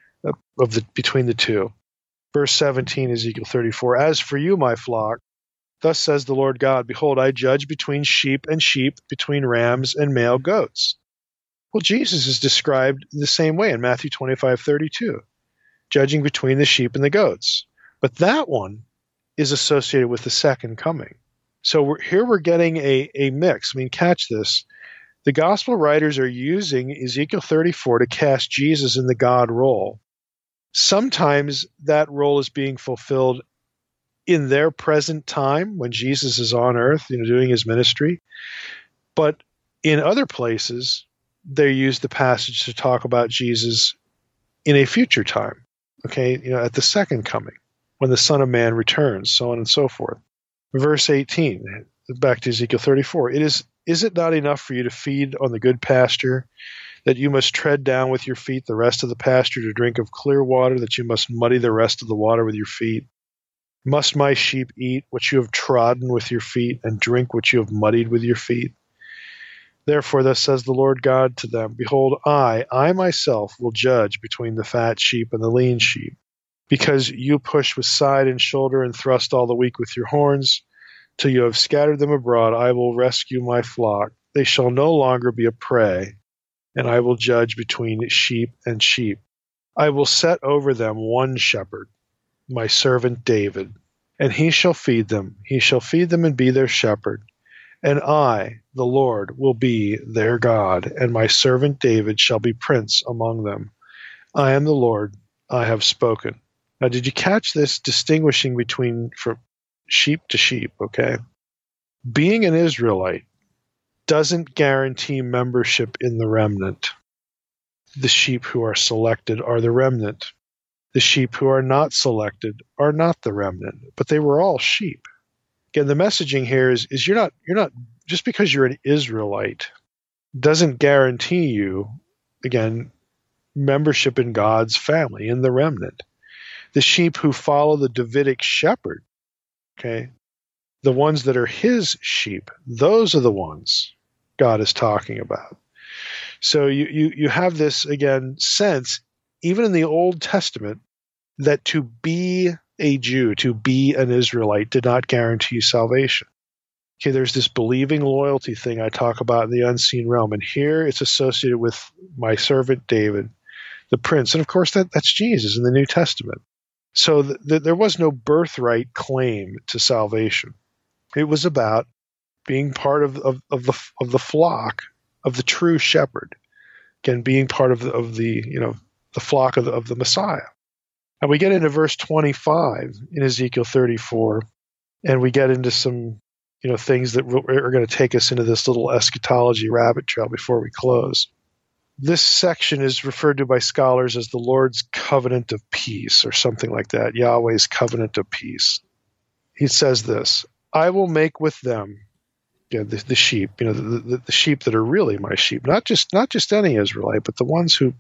between the two. Verse 17, Ezekiel 34, As for you, my flock, thus says the Lord God, behold, I judge between sheep and sheep, between rams and male goats. Well, Jesus is described the same way in Matthew 25:32, judging between the sheep and the goats. But that one is associated with the second coming. So we're getting a mix. Catch this. The gospel writers are using Ezekiel 34 to cast Jesus in the God role. Sometimes that role is being fulfilled in their present time when Jesus is on earth, doing his ministry. But in other places, they use the passage to talk about Jesus in a future time, at the second coming, when the Son of Man returns, so on and so forth. Verse 18, back to Ezekiel 34, Is it not enough for you to feed on the good pasture, that you must tread down with your feet the rest of the pasture to drink of clear water, that you must muddy the rest of the water with your feet? Must my sheep eat what you have trodden with your feet, and drink what you have muddied with your feet? Therefore thus says the Lord God to them, Behold, I myself will judge between the fat sheep and the lean sheep. Because you push with side and shoulder and thrust all the weak with your horns, till you have scattered them abroad, I will rescue my flock. They shall no longer be a prey, and I will judge between sheep and sheep. I will set over them one shepherd, my servant David, and he shall feed them. He shall feed them and be their shepherd. And I, the Lord, will be their God, and my servant David shall be prince among them. I am the Lord, I have spoken. Now, did you catch this distinguishing between from sheep to sheep, okay? Being an Israelite doesn't guarantee membership in the remnant. The sheep who are selected are the remnant. The sheep who are not selected are not the remnant, but they were all sheep. Again, the messaging here is you're not just because you're an Israelite doesn't guarantee you, again, membership in God's family, in the remnant. The sheep who follow the Davidic shepherd, okay, the ones that are his sheep, those are the ones God is talking about. So you have this, again, sense, even in the Old Testament, that to be a Jew, to be an Israelite, did not guarantee salvation. Okay, there's this believing loyalty thing I talk about in the unseen realm, and here it's associated with my servant David, the prince. And of course, that's Jesus in the New Testament. So there was no birthright claim to salvation. It was about being part of the flock of the true shepherd. Again, being part of the flock of the Messiah. And we get into verse 25 in Ezekiel 34, and we get into some things that are going to take us into this little eschatology rabbit trail before we close. This section is referred to by scholars as the Lord's covenant of peace, or something like that, Yahweh's covenant of peace. He says this, I will make with them, the sheep, the sheep that are really my sheep, not just any Israelite, but the ones who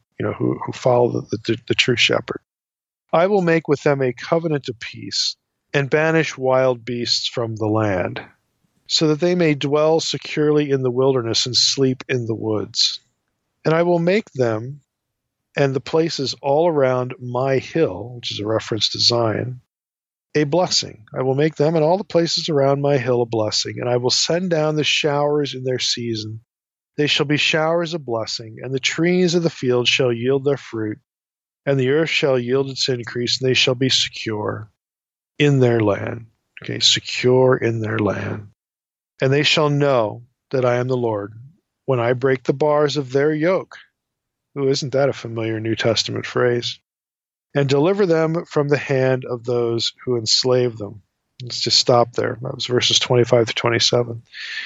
follow the true shepherd. I will make with them a covenant of peace and banish wild beasts from the land, so that they may dwell securely in the wilderness and sleep in the woods. And I will make them and the places all around my hill, which is a reference to Zion, a blessing. I will make them and all the places around my hill a blessing, and I will send down the showers in their season. They shall be showers of blessing, and the trees of the field shall yield their fruit, and the earth shall yield its increase, and they shall be secure in their land. Okay, secure in their land. And they shall know that I am the Lord when I break the bars of their yoke. Ooh, isn't that a familiar New Testament phrase? And deliver them from the hand of those who enslave them. Let's just stop there. That was verses 25 to 27.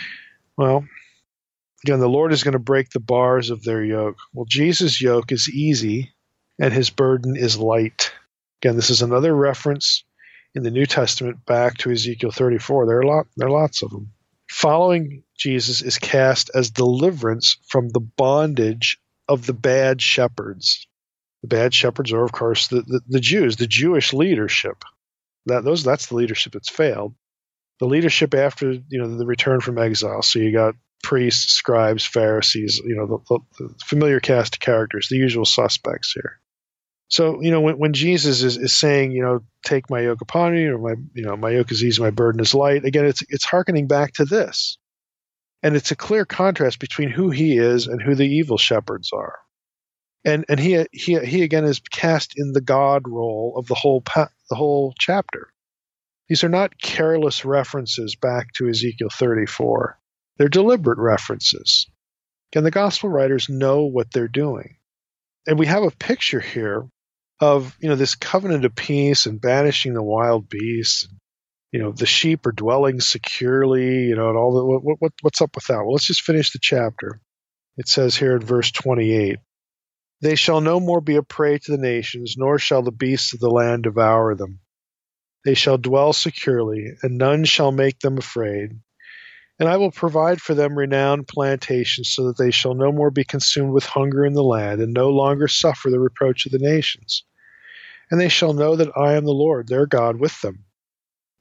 Well, again, the Lord is going to break the bars of their yoke. Well, Jesus' yoke is easy, and his burden is light. Again, this is another reference in the New Testament back to Ezekiel 34. There are lots of them. Following Jesus is cast as deliverance from the bondage of the bad shepherds. The bad shepherds are, of course, the Jews, the Jewish leadership. That's the leadership that's failed. The leadership after the return from exile. So you got priests, scribes, Pharisees, the familiar cast of characters, the usual suspects here. So when Jesus is saying take my yoke upon you, or my yoke is easy, my burden is light. Again, it's hearkening back to this, and it's a clear contrast between who he is and who the evil shepherds are. And he again is cast in the God role of the whole chapter. These are not careless references back to Ezekiel 34. They're deliberate references. And the gospel writers know what they're doing. And we have a picture here of this covenant of peace and banishing the wild beasts. The sheep are dwelling securely. And all what's up with that? Well, let's just finish the chapter. It says here in verse 28. They shall no more be a prey to the nations, nor shall the beasts of the land devour them. They shall dwell securely, and none shall make them afraid. And I will provide for them renowned plantations, so that they shall no more be consumed with hunger in the land, and no longer suffer the reproach of the nations. And they shall know that I am the Lord, their God, with them,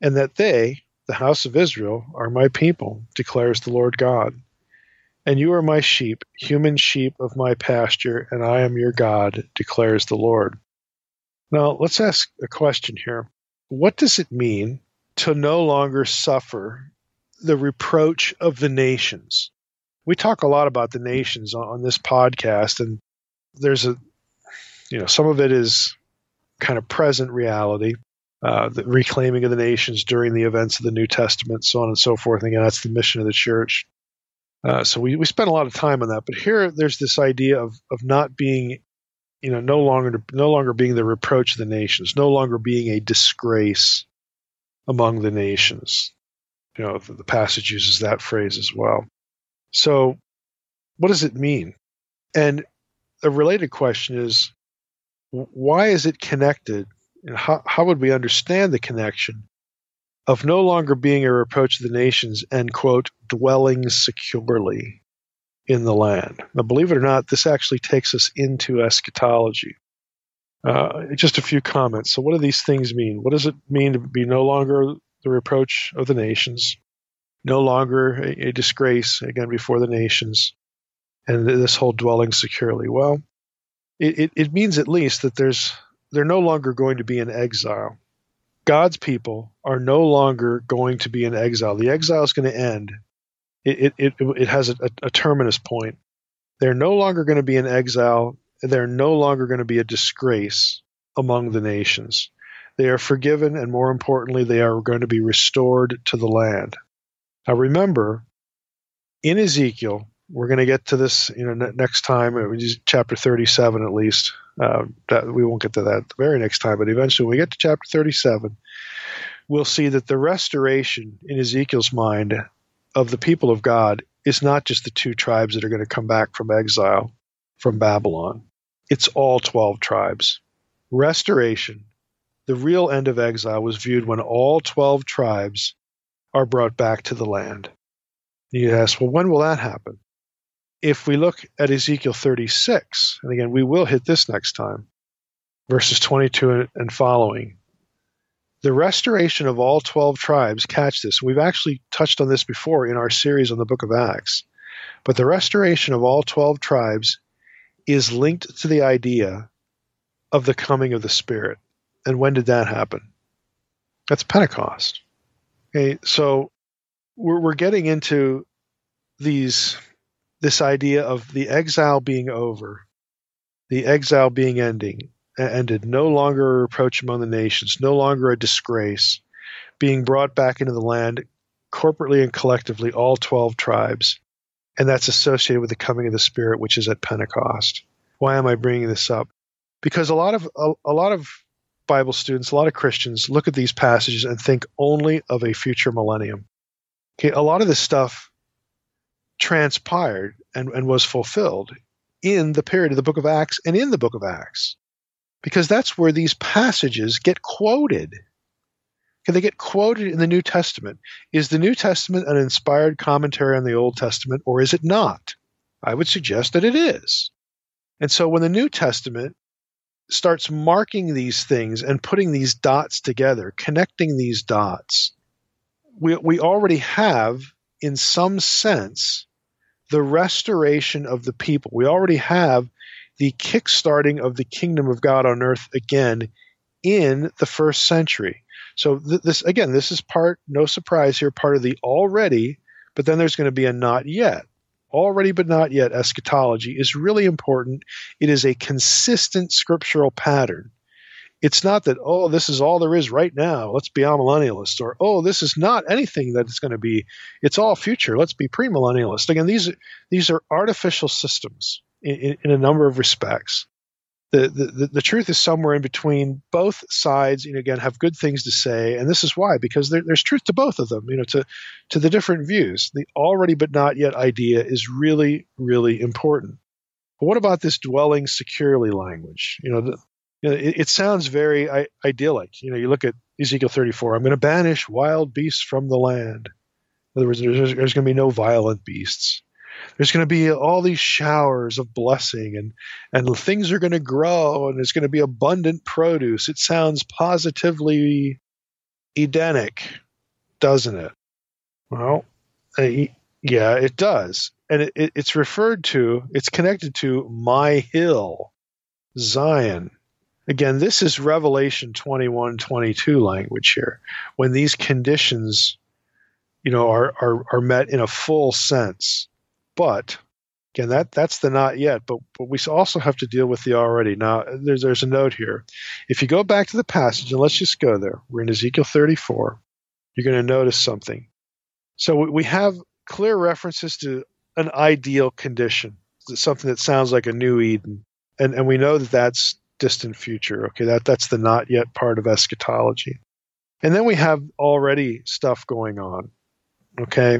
and that they, the house of Israel, are my people, declares the Lord God. And you are my sheep, human sheep of my pasture, and I am your God, declares the Lord. Now, let's ask a question here. What does it mean to no longer suffer the reproach of the nations? We talk a lot about the nations on this podcast, and there's some of it is kind of present reality, the reclaiming of the nations during the events of the New Testament, so on and so forth. And again, that's the mission of the church. So we spend a lot of time on that. But here, there's this idea of not being, no longer being the reproach of the nations, no longer being a disgrace among the nations. The passage uses that phrase as well. So what does it mean? And a related question is, why is it connected? And how would we understand the connection of no longer being a reproach to the nations and, quote, dwelling securely in the land? Now, believe it or not, this actually takes us into eschatology. Just a few comments. So what do these things mean? What does it mean to be no longer the reproach of the nations, no longer a disgrace, again, before the nations, and this whole dwelling securely? Well, it means at least that they're no longer going to be in exile. God's people are no longer going to be in exile. The exile is going to end. It has a terminus point. They're no longer going to be in exile. They're no longer going to be a disgrace among the nations. They are forgiven, and more importantly, they are going to be restored to the land. Now remember, in Ezekiel, we're going to get to this next time, chapter 37 at least. That we won't get to that the very next time, but eventually when we get to chapter 37, we'll see that the restoration in Ezekiel's mind of the people of God is not just the 2 tribes that are going to come back from exile from Babylon. It's all 12 tribes. Restoration, the real end of exile, was viewed when all 12 tribes are brought back to the land. You ask, well, when will that happen? If we look at Ezekiel 36, and again, we will hit this next time, verses 22 and following, the restoration of all 12 tribes, catch this, we've actually touched on this before in our series on the book of Acts, but the restoration of all 12 tribes is linked to the idea of the coming of the Spirit. And when did that happen? That's Pentecost. Okay, so we're getting into this idea of the exile being over, the exile being ended, no longer a reproach among the nations, no longer a disgrace, being brought back into the land corporately and collectively, all 12 tribes. And that's associated with the coming of the Spirit, which is at Pentecost. Why am I bringing this up? Because a lot of Bible students, a lot of Christians look at these passages and think only of a future millennium. Okay, a lot of this stuff transpired and was fulfilled in the period of the book of Acts and in the book of Acts, because that's where these passages get quoted. Okay, they get quoted in the New Testament. Is the New Testament an inspired commentary on the Old Testament, or is it not? I would suggest that it is. And so when the New Testament starts marking these things and putting these dots together, connecting these dots, we already have, in some sense, the restoration of the people. We already have the kickstarting of the kingdom of God on earth again in the first century. So this is part, no surprise here, part of the already, but then there's going to be a not yet. Already but not yet eschatology is really important. It is a consistent scriptural pattern. It's not that, oh, this is all there is right now, let's be amillennialist, or, oh, this is not anything that it's going to be, it's all future, let's be premillennialist. Again, these are artificial systems in a number of respects. The truth is somewhere in between. Both sides, again, have good things to say, and this is why, because there's truth to both of them, to the different views. The already but not yet idea is really, really important. But what about this dwelling securely language? It sounds very idyllic. You look at Ezekiel 34, I'm going to banish wild beasts from the land. In other words, there's going to be no violent beasts. There's going to be all these showers of blessing, and things are going to grow, and there's going to be abundant produce. It sounds positively Edenic, doesn't it? Well, yeah, it does. And it's referred to, it's connected to my hill, Zion. Again, this is Revelation 21:22 language here. When these conditions, are met in a full sense. But again, that's the not yet. But we also have to deal with the already. Now, there's a note here. If you go back to the passage, and let's just go there. We're in Ezekiel 34. You're going to notice something. So we have clear references to an ideal condition, something that sounds like a new Eden, and we know that that's distant future. Okay, that's the not yet part of eschatology. And then we have already stuff going on. Okay,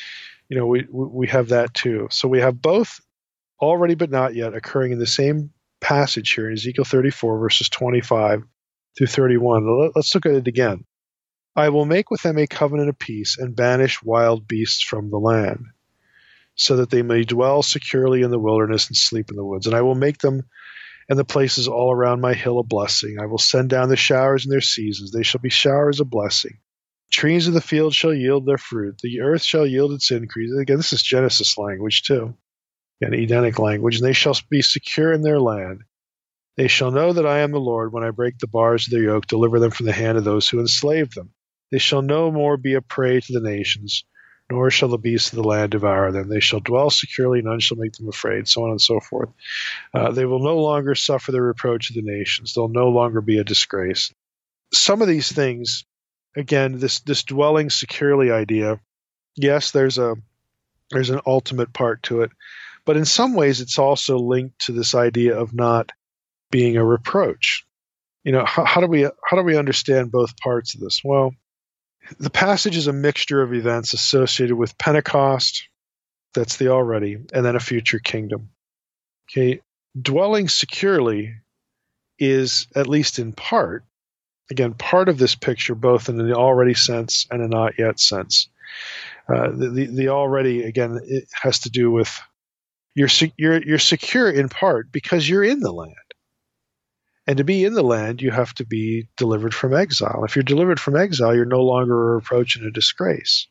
we have that too. So we have both already but not yet occurring in the same passage here in Ezekiel 34 verses 25 through 31. Let's look at it again. I will make with them a covenant of peace and banish wild beasts from the land, so that they may dwell securely in the wilderness and sleep in the woods. And I will make them and the places all around my hill a blessing. I will send down the showers in their seasons. They shall be showers of blessing. Trees of the field shall yield their fruit. The earth shall yield its increase. Again, this is Genesis language too, and Edenic language. And they shall be secure in their land. They shall know that I am the Lord when I break the bars of their yoke, deliver them from the hand of those who enslave them. They shall no more be a prey to the nations, nor shall the beasts of the land devour them. They shall dwell securely, none shall make them afraid, so on and so forth. They will no longer suffer the reproach of the nations. They'll no longer be a disgrace. Some of these things, again, this dwelling securely idea, yes, there's an ultimate part to it, but in some ways it's also linked to this idea of not being a reproach. How do we understand both parts of this? Well, the passage is a mixture of events associated with Pentecost, that's the already, and then a future kingdom. Okay, dwelling securely is, at least in part, again, part of this picture, both in the already sense and a not yet sense. The already, again, it has to do with you're secure in part because you're in the land. And to be in the land, you have to be delivered from exile. If you're delivered from exile, you're no longer a reproach and a disgrace.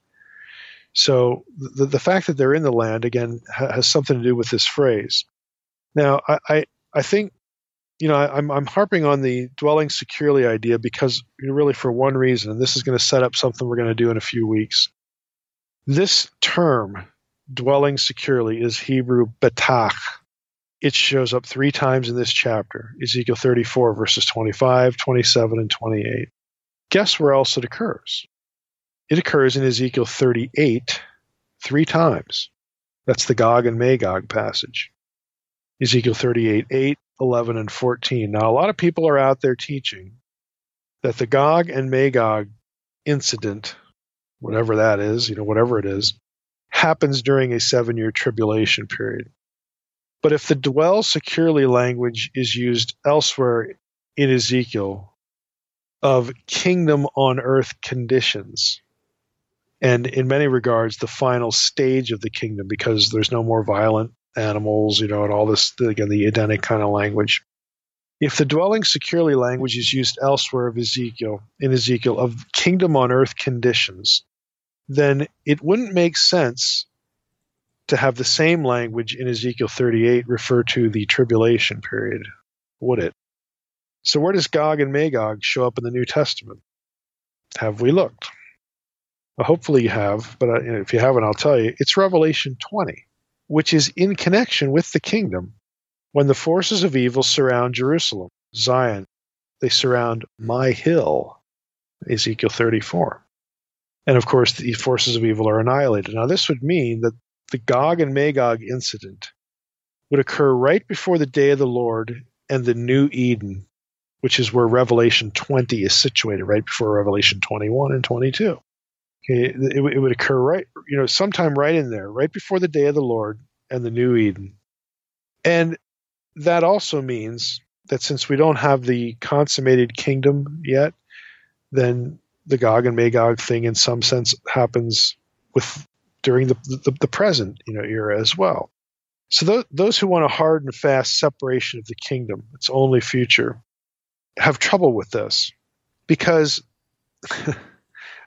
So the fact that they're in the land, again, has something to do with this phrase. Now, I think, I'm harping on the dwelling securely idea because really for one reason, and this is going to set up something we're going to do in a few weeks. This term, dwelling securely, is Hebrew betach. It shows up 3 times in this chapter, Ezekiel 34, verses 25, 27, and 28. Guess where else it occurs? It occurs in Ezekiel 38 3 times. That's the Gog and Magog passage. Ezekiel 38, 8, 11, and 14. Now, a lot of people are out there teaching that the Gog and Magog incident, whatever that is, whatever it is, happens during a 7-year tribulation period. But if the dwell securely language is used elsewhere in Ezekiel of kingdom on earth conditions, and in many regards the final stage of the kingdom, because there's no more violent animals, and all this, again, the Edenic kind of language. If the dwelling securely language is used elsewhere in Ezekiel of kingdom on earth conditions, then it wouldn't make sense to have the same language in Ezekiel 38 refer to the tribulation period, would it? So where does Gog and Magog show up in the New Testament? Have we looked? Well, hopefully you have, but if you haven't, I'll tell you. It's Revelation 20, which is in connection with the kingdom when the forces of evil surround Jerusalem, Zion. They surround my hill, Ezekiel 34. And of course, the forces of evil are annihilated. Now, this would mean that the Gog and Magog incident would occur right before the day of the Lord and the new Eden, which is where Revelation 20 is situated, right before Revelation 21 and 22. Okay, it would occur right, sometime right in there, right before the day of the Lord and the new Eden. And that also means that since we don't have the consummated kingdom yet, then the Gog and Magog thing in some sense happens during the present era as well. So those who want a hard and fast separation of the kingdom, its only future, have trouble with this because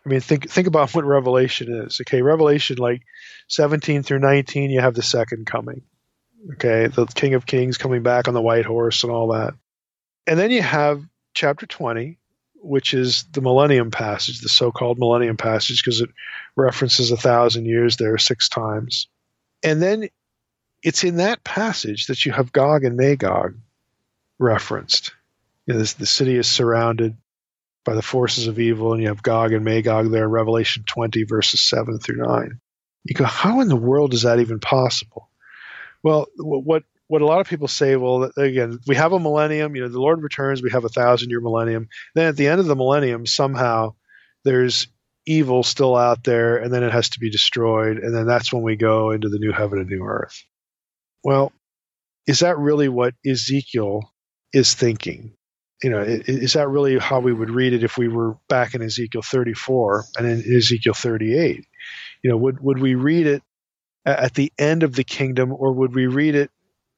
I mean, think about what Revelation is. Okay, Revelation, like 17 through 19, you have the second coming. Okay, the King of Kings coming back on the white horse and all that. And then you have chapter 20, which is the millennium passage, the so-called millennium passage, because it references 1,000 years there 6 times. And then it's in that passage that you have Gog and Magog referenced. You know, the city is surrounded by the forces of evil, and you have Gog and Magog there in Revelation 20, verses 7 through 9. You go, how in the world is that even possible? Well, what a lot of people say, well, again, we have a millennium, you know, the Lord returns, we have 1,000-year millennium. Then at the end of the millennium, somehow there's evil still out there, and then it has to be destroyed, and then that's when we go into the new heaven and new earth. Well, is that really what Ezekiel is thinking? You know, is that really how we would read it if we were back in Ezekiel 34 and in Ezekiel 38? You know, would we read it at the end of the kingdom, or would we read it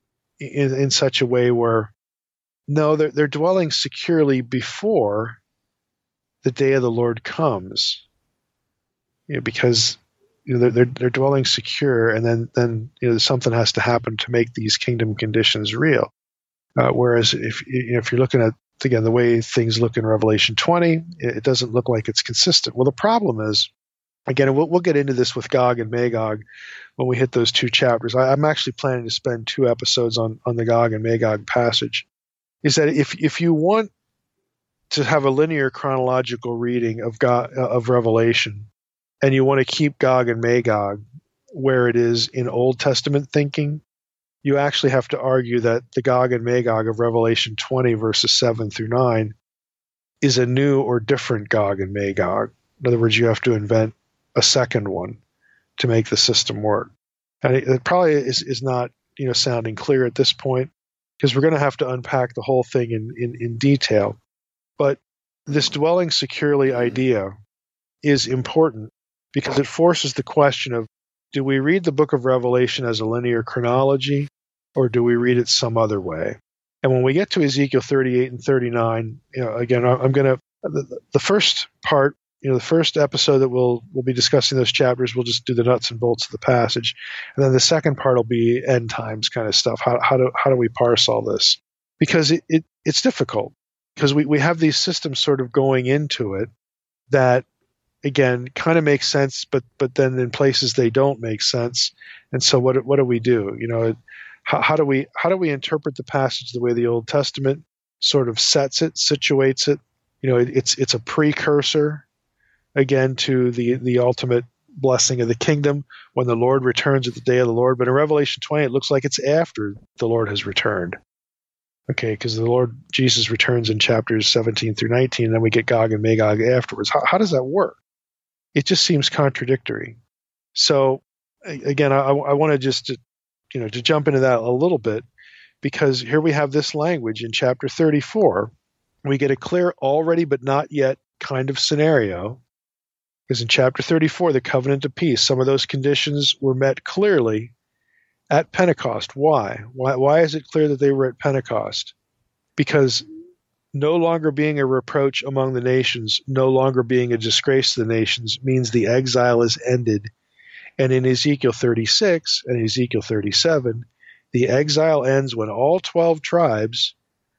in such a way where, no, they're dwelling securely before the day of the Lord comes, you know, because you know they're dwelling secure, and then you know something has to happen to make these kingdom conditions real. Whereas if you're looking at, again, the way things look in Revelation 20, it doesn't look like it's consistent. Well, the problem is, again, we'll get into this with Gog and Magog when we hit those 2 chapters. I'm actually planning to spend 2 episodes on the Gog and Magog passage. Is that if you want to have a linear chronological reading of Revelation, and you want to keep Gog and Magog where it is in Old Testament thinking, you actually have to argue that the Gog and Magog of Revelation 20, verses 7 through 9, is a new or different Gog and Magog. In other words, you have to invent a second one to make the system work. And it probably is not, you know, sounding clear at this point, because we're going to have to unpack the whole thing in detail. But this dwelling securely idea is important because it forces the question of, do we read the book of Revelation as a linear chronology, or do we read it some other way? And when we get to Ezekiel 38 and 39, you know, again, I'm going to, the first part, you know, the first episode that we'll be discussing those chapters, we'll just do the nuts and bolts of the passage. And then the second part will be end times kind of stuff. How do we parse all this? Because it's difficult, because we have these systems sort of going into it that, again, kind of makes sense, but then in places they don't make sense. And so what do we do? You know, how do we interpret the passage the way the Old Testament sort of sets it, situates it? You know, it's a precursor, again, to the ultimate blessing of the kingdom when the Lord returns at the day of the Lord. But in Revelation 20, it looks like it's after the Lord has returned. Okay, because the Lord Jesus returns in chapters 17 through 19, and then we get Gog and Magog afterwards. How does that work? It just seems contradictory. So, again, I want to just to jump into that a little bit, because here we have this language in chapter 34. We get a clear already but not yet kind of scenario, because in chapter 34, the covenant of peace, some of those conditions were met clearly at Pentecost. Why? Why is it clear that they were at Pentecost? Because no longer being a reproach among the nations, no longer being a disgrace to the nations, means the exile is ended. And in Ezekiel 36 and Ezekiel 37, the exile ends when all 12 tribes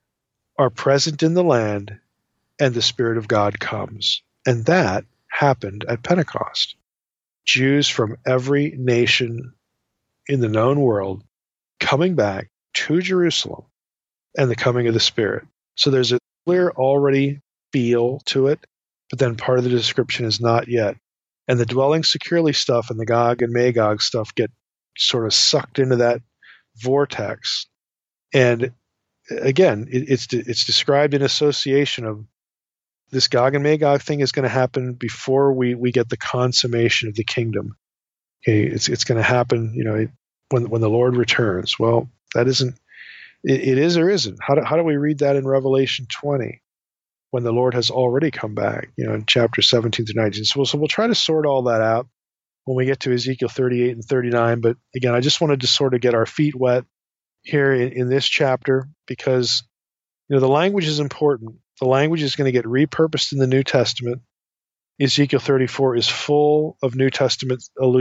are present in the land and the Spirit of God comes. And that happened at Pentecost. Jews from every nation in the known world coming back to Jerusalem, and the coming of the Spirit. So there's a clear already feel to it, but then part of the description is not yet. And the dwelling securely stuff and the Gog and Magog stuff get sort of sucked into that vortex. And again, it's described in association of this Gog and Magog thing is going to happen before we get the consummation of the kingdom. Okay, it's going to happen, you know, when the Lord returns. Well, that isn't. It is or isn't. How do we read that in Revelation 20 when the Lord has already come back? You know, in chapter 17 to 19. So we'll try to sort all that out when we get to Ezekiel 38 and 39. But again, I just wanted to sort of get our feet wet here in this chapter, because you know the language is important. The language is going to get repurposed in the New Testament. Ezekiel 34 is full of New Testament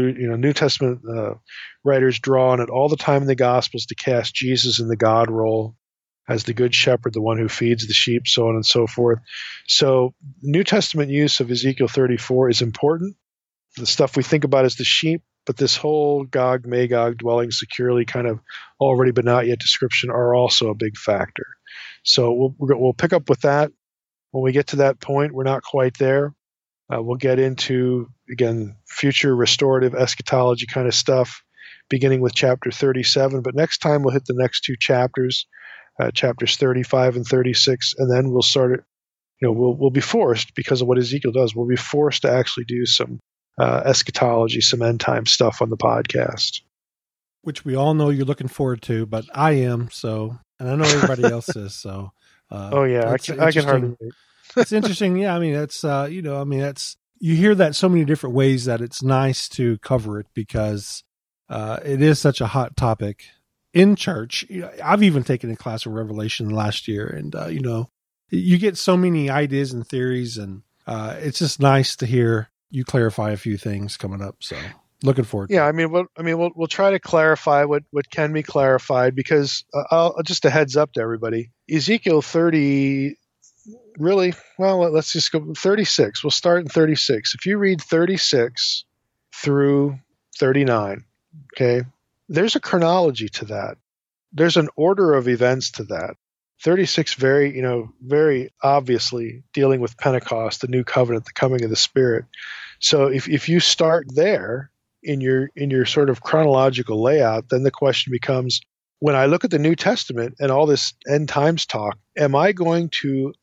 writers draw on it all the time in the Gospels to cast Jesus in the God role as the good shepherd, the one who feeds the sheep, so on and so forth. So New Testament use of Ezekiel 34 is important. The stuff we think about is the sheep, but this whole Gog, Magog, dwelling securely kind of already but not yet description are also a big factor. So we'll pick up with that. When we get to that point, we're not quite there. We'll get into, again, future restorative eschatology kind of stuff, beginning with chapter 37. But next time we'll hit the next two chapters, chapters 35 and 36, and then we'll start it. We'll be forced, because of what Ezekiel does, we'll be forced to actually do some eschatology, some end time stuff on the podcast. Which we all know you're looking forward to, but I am, so, and I know everybody else is, so. Oh yeah, I can hardly wait. It's interesting. Yeah. I mean, that's, you hear that so many different ways that it's nice to cover it, because it is such a hot topic in church. I've even taken a class of Revelation last year, and, you get so many ideas and theories, and it's just nice to hear you clarify a few things coming up. So looking forward to it. We'll try to clarify what can be clarified, because just a heads up to everybody, Ezekiel 30, really, well, let's just go 36. We'll start in 36. If you read 36 through 39, okay, there's a chronology to that. There's an order of events to that. 36 very obviously dealing with Pentecost, the new covenant, the coming of the Spirit. So if you start there in your sort of chronological layout, then the question becomes, when I look at the New Testament and all this end times talk, am I going to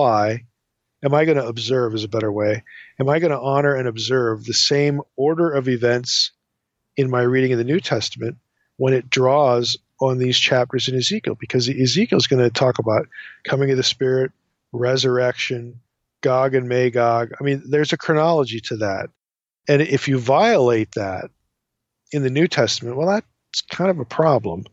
observe is a better way, am I going to honor and observe the same order of events in my reading of the New Testament when it draws on these chapters in Ezekiel? Because Ezekiel is going to talk about coming of the Spirit, resurrection, Gog and Magog. I mean, there's a chronology to that. And if you violate that in the New Testament, well, that's kind of a problem.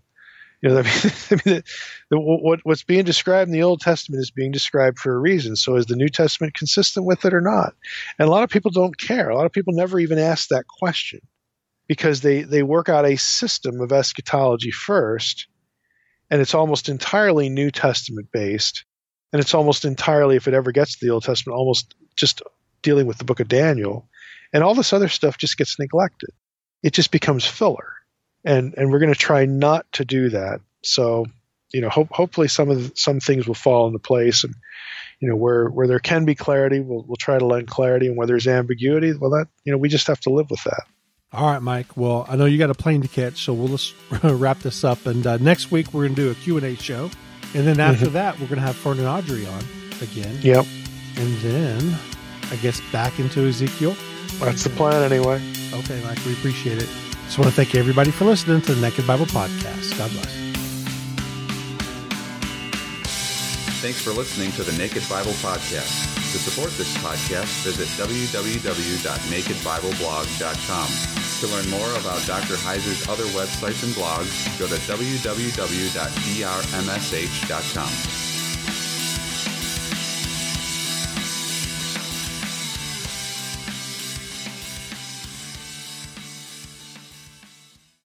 What's being described in the Old Testament is being described for a reason. So is the New Testament consistent with it or not? And a lot of people don't care. A lot of people never even ask that question, because they work out a system of eschatology first, and it's almost entirely New Testament based. And it's almost entirely, if it ever gets to the Old Testament, almost just dealing with the book of Daniel. And all this other stuff just gets neglected. It just becomes filler. And we're going to try not to do that. So, hopefully some things will fall into place, and, where there can be clarity, we'll try to lend clarity, and where there's ambiguity, well, that, we just have to live with that. All right, Mike. Well, I know you got a plane to catch, so we'll just wrap this up. And next week we're going to do a Q&A show. And then after that, we're going to have Fern and Audrey on again. Yep. And then, I guess, back into Ezekiel. That's the plan anyway. Okay, Mike, we appreciate it. Just want to thank everybody for listening to the Naked Bible Podcast. God bless. Thanks for listening to the Naked Bible Podcast. To support this podcast, visit www.nakedbibleblog.com. To learn more about Dr. Heiser's other websites and blogs, go to www.drmsh.com.